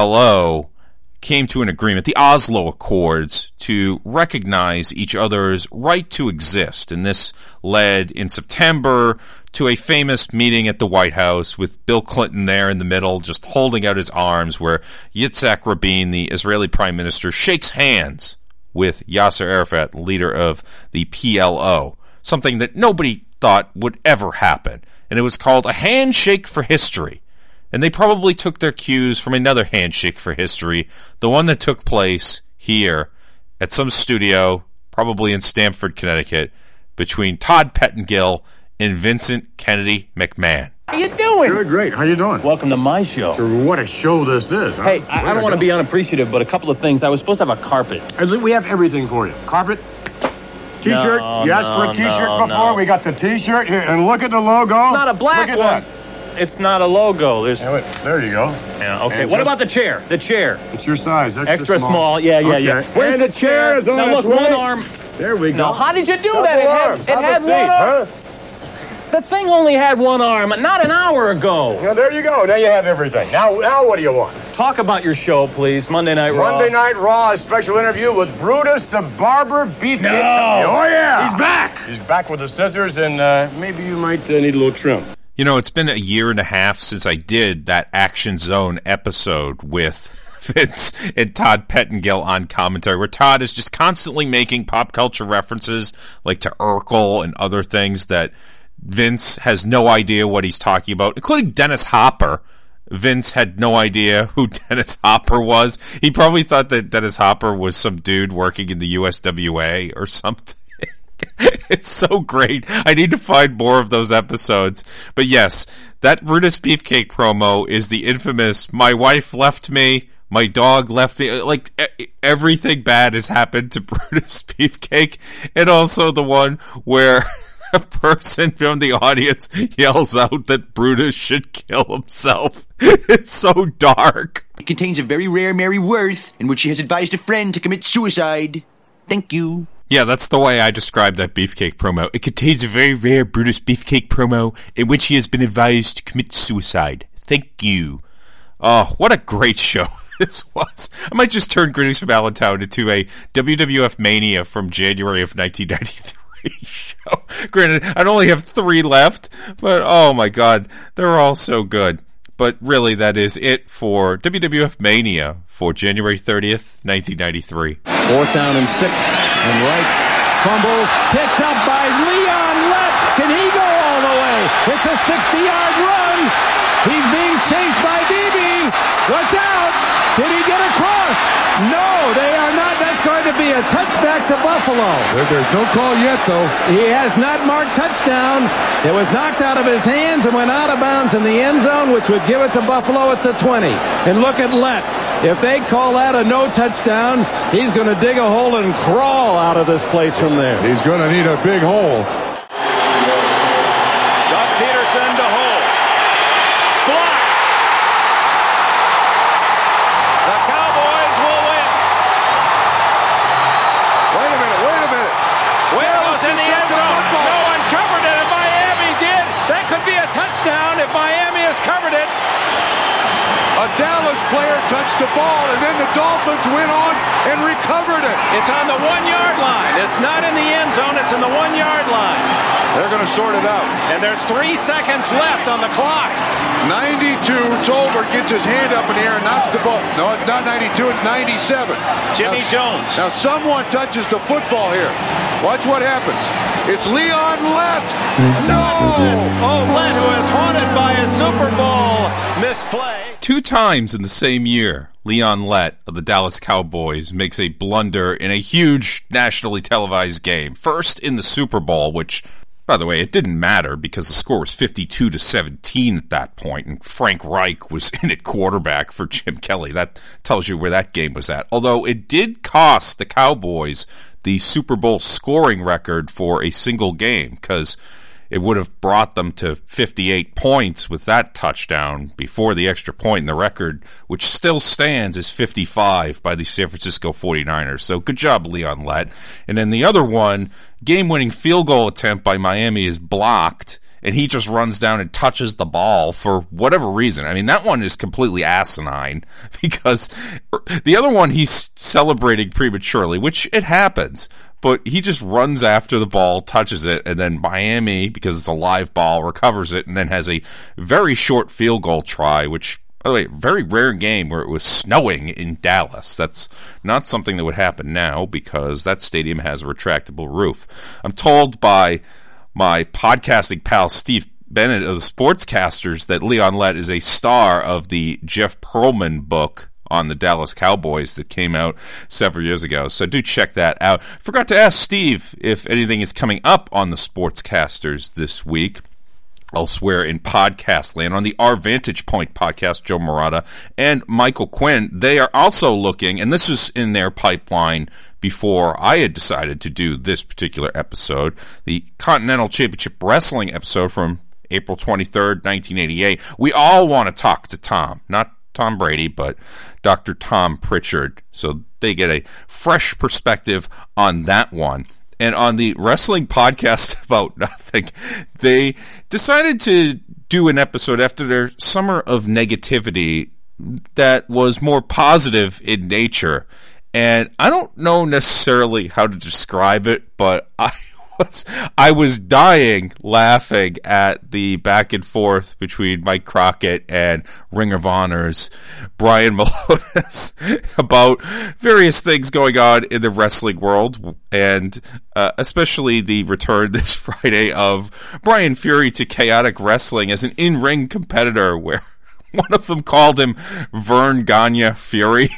Speaker 6: PLO came to an agreement, the Oslo Accords, to recognize each other's right to exist. And this led in September to a famous meeting at the White House with Bill Clinton there in the middle, just holding out his arms, where Yitzhak Rabin, the Israeli prime minister, shakes hands with Yasser Arafat, leader of the PLO, something that nobody thought would ever happen. And it was called a handshake for history. And they probably took their cues from another handshake for history, the one that took place here at some studio, probably in Stamford, Connecticut, between Todd Pettengill and Vincent Kennedy McMahon.
Speaker 10: How you doing?
Speaker 2: Good, great. How you doing?
Speaker 10: Welcome to my show.
Speaker 2: So what a show this is. Huh?
Speaker 10: Hey, I don't want to be unappreciative, but a couple of things. I was supposed to have a carpet.
Speaker 2: We have everything for you. Carpet, T-shirt. You asked for a T-shirt before. No. We got the T-shirt here, and look at the logo.
Speaker 10: It's not a black
Speaker 2: look at
Speaker 10: one.
Speaker 2: That.
Speaker 10: It's not a logo. There
Speaker 2: you go.
Speaker 10: Yeah, okay. What about the chair? The chair.
Speaker 2: It's your size.
Speaker 10: Extra small. Yeah.
Speaker 2: Where's the chair? Is on
Speaker 10: now look, one arm.
Speaker 2: There we go.
Speaker 10: Now, how did you do that? It had one arm.
Speaker 2: Huh?
Speaker 10: The thing only had one arm, not an hour ago.
Speaker 2: Yeah, there you go. Now you have everything. Now what do you want?
Speaker 10: Talk about your show, please. Monday Night Raw.
Speaker 2: Monday Night Raw, a special interview with Brutus the Barber Beefcake.
Speaker 10: No.
Speaker 2: Oh, yeah.
Speaker 10: He's back.
Speaker 2: He's back with the scissors, and maybe you might need a little trim.
Speaker 6: You know, it's been a year and a half since I did that Action Zone episode with Vince and Todd Pettengill on commentary, where Todd is just constantly making pop culture references, like to Urkel and other things that Vince has no idea what he's talking about, including Dennis Hopper. Vince had no idea who Dennis Hopper was. He probably thought that Dennis Hopper was some dude working in the USWA or something. It's so great. I need to find more of those episodes. But yes, that Brutus Beefcake promo is the infamous, my wife left me, my dog left me. Like, everything bad has happened to Brutus Beefcake. And also the one where a person from the audience yells out that Brutus should kill himself. It's so dark.
Speaker 22: It contains a very rare Mary Worth, in which she has advised a friend to commit suicide. Thank you.
Speaker 6: Yeah, that's the way I describe that Beefcake promo. It contains a very rare Brutus Beefcake promo in which he has been advised to commit suicide. Thank you. Oh, what a great show this was. I might just turn Greetings from Allentown into a WWF Mania from January of 1993 show. Granted, I'd only have 3 left, but oh my god, they're all so good. But really, that is it for WWF Mania for January 30th, 1993.
Speaker 23: 4th down and 6. And Wright fumbles, picked up by Leon Lett. Can he go all the way? It's a 60-yard run. He's being chased by Beebe. Watch out. Did he get across? No, they are not. That's going to be a touchback to Buffalo.
Speaker 2: There's no call yet, though.
Speaker 23: He has not marked touchdown. It was knocked out of his hands and went out of bounds in the end zone, which would give it to Buffalo at the 20. And look at Lett. If they call that a no touchdown, he's going to dig a hole and crawl out of this place from there.
Speaker 2: He's going to need a big hole.
Speaker 4: Doug Peterson to hold. Blocks. A Dallas player touched the ball, and then the Dolphins went on and recovered it.
Speaker 16: It's on the 1-yard line. It's not in the end zone. It's in the 1-yard line.
Speaker 4: They're going to sort it out.
Speaker 16: And there's 3 seconds left on the clock.
Speaker 4: 92, Tolbert gets his hand up in the air and knocks the ball. No, it's not 92, it's 97.
Speaker 16: Jimmy Jones.
Speaker 4: Now someone touches the football here. Watch what happens. It's Leon Lett. No!
Speaker 16: Oh, Lett, who is haunted by a Super Bowl misplay.
Speaker 6: 2 times in the same year, Leon Lett of the Dallas Cowboys makes a blunder in a huge nationally televised game. First in the Super Bowl, which, by the way, it didn't matter because the score was 52-17 at that point, and Frank Reich was in at quarterback for Jim Kelly. That tells you where that game was at. Although it did cost the Cowboys the Super Bowl scoring record for a single game, because it would have brought them to 58 points with that touchdown before the extra point, and the record, which still stands, is 55 by the San Francisco 49ers. So good job, Leon Lett. And then the other one, game-winning field goal attempt by Miami is blocked, and he just runs down and touches the ball for whatever reason. I mean, that one is completely asinine, because the other one he's celebrating prematurely, which it happens. But he just runs after the ball, touches it, and then Miami, because it's a live ball, recovers it, and then has a very short field goal try, which, by the way, very rare game where it was snowing in Dallas. That's not something that would happen now, because that stadium has a retractable roof. I'm told by my podcasting pal Steve Bennett of the Sportscasters that Leon Lett is a star of the Jeff Pearlman book on the Dallas Cowboys that came out several years ago. So do check that out. Forgot to ask Steve if anything is coming up on the Sportscasters this week. Elsewhere in podcast land, on the Our Vantage Point podcast, Joe Morata and Michael Quinn, they are also looking, and this is in their pipeline before I had decided to do this particular episode, the Continental Championship Wrestling episode from April 23rd, 1988. We all want to talk to Tom, not Tom Brady, but Dr. Tom Pritchard. So they get a fresh perspective on that one. And on the Wrestling Podcast About Nothing, they decided to do an episode after their summer of negativity that was more positive in nature. And I don't know necessarily how to describe it, but I was dying laughing at the back and forth between Mike Crockett and Ring of Honor's Brian Malonis about various things going on in the wrestling world, and especially the return this Friday of Brian Fury to Chaotic Wrestling as an in-ring competitor, where one of them called him Vern Gagne Fury.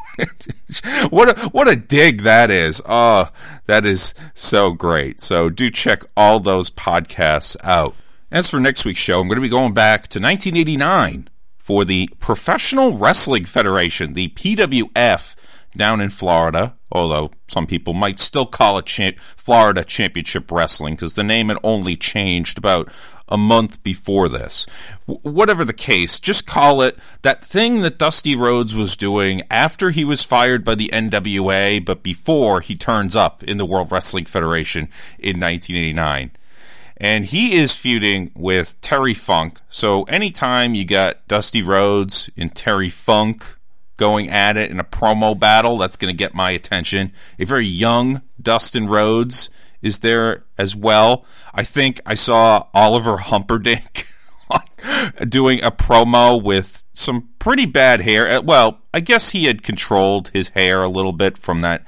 Speaker 6: What a dig that is. Oh, that is so great. So do check all those podcasts out. As for next week's show, I'm going to be going back to 1989 for the Professional Wrestling Federation, the PWF, down in Florida, although some people might still call it Florida Championship Wrestling, because the name had only changed about a month before this. Whatever the case, just call it that thing that Dusty Rhodes was doing after he was fired by the NWA, but before he turns up in the World Wrestling Federation in 1989. And he is feuding with Terry Funk. So anytime you got Dusty Rhodes and Terry Funk going at it in a promo battle, that's going to get my attention. A very young Dustin Rhodes is there as well. I think I saw Oliver Humperdinck doing a promo with some pretty bad hair. Well, I guess he had controlled his hair a little bit from that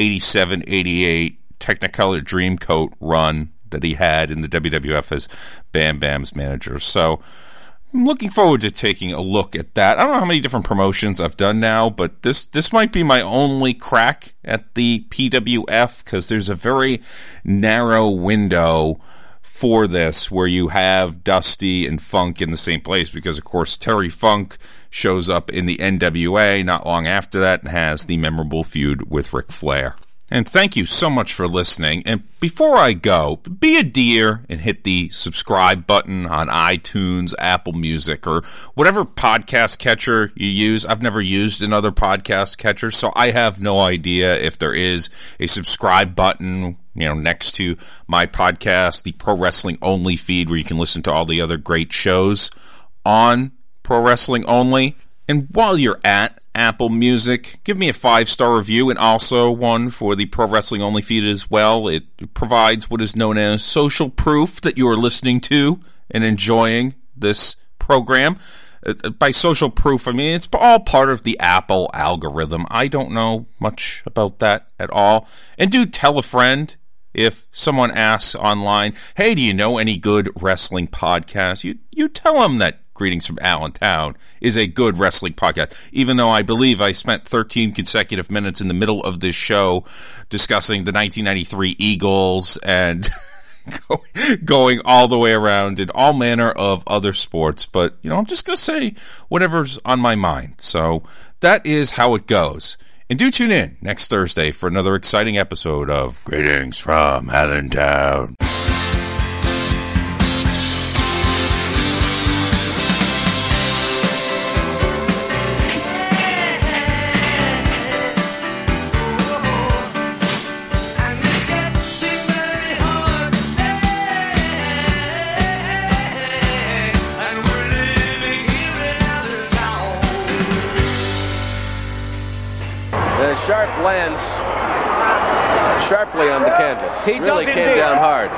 Speaker 6: 87-88 Technicolor Dreamcoat run that he had in the WWF as Bam Bam's manager. So I'm looking forward to taking a look at that. I don't know how many different promotions I've done now, but this might be my only crack at the PWF, because there's a very narrow window for this where you have Dusty and Funk in the same place, because, of course, Terry Funk shows up in the NWA not long after that and has the memorable feud with Ric Flair. And thank you so much for listening. And before I go, be a dear and hit the subscribe button on iTunes, Apple Music, or whatever podcast catcher you use. I've never used another podcast catcher, so I have no idea if there is a subscribe button, next to my podcast, the Pro Wrestling Only feed, where you can listen to all the other great shows on Pro Wrestling Only. And while you're at Apple Music, give me a 5-star review and also one for the Pro Wrestling Only feed as well. It provides what is known as social proof that you are listening to and enjoying this program. By social proof, I mean it's all part of the Apple algorithm. I don't know much about that at all. And do tell a friend if someone asks online, hey, do you know any good wrestling podcasts? You tell them that Greetings from Allentown is a good wrestling podcast, even though I believe I spent 13 consecutive minutes in the middle of this show discussing the 1993 Eagles and going all the way around in all manner of other sports. But, I'm just going to say whatever's on my mind. So that is how it goes. And do tune in next Thursday for another exciting episode of Greetings from Allentown.
Speaker 10: Sharp lands sharply on the canvas.
Speaker 16: He
Speaker 10: really
Speaker 16: does
Speaker 10: came
Speaker 16: indeed.
Speaker 10: down hard.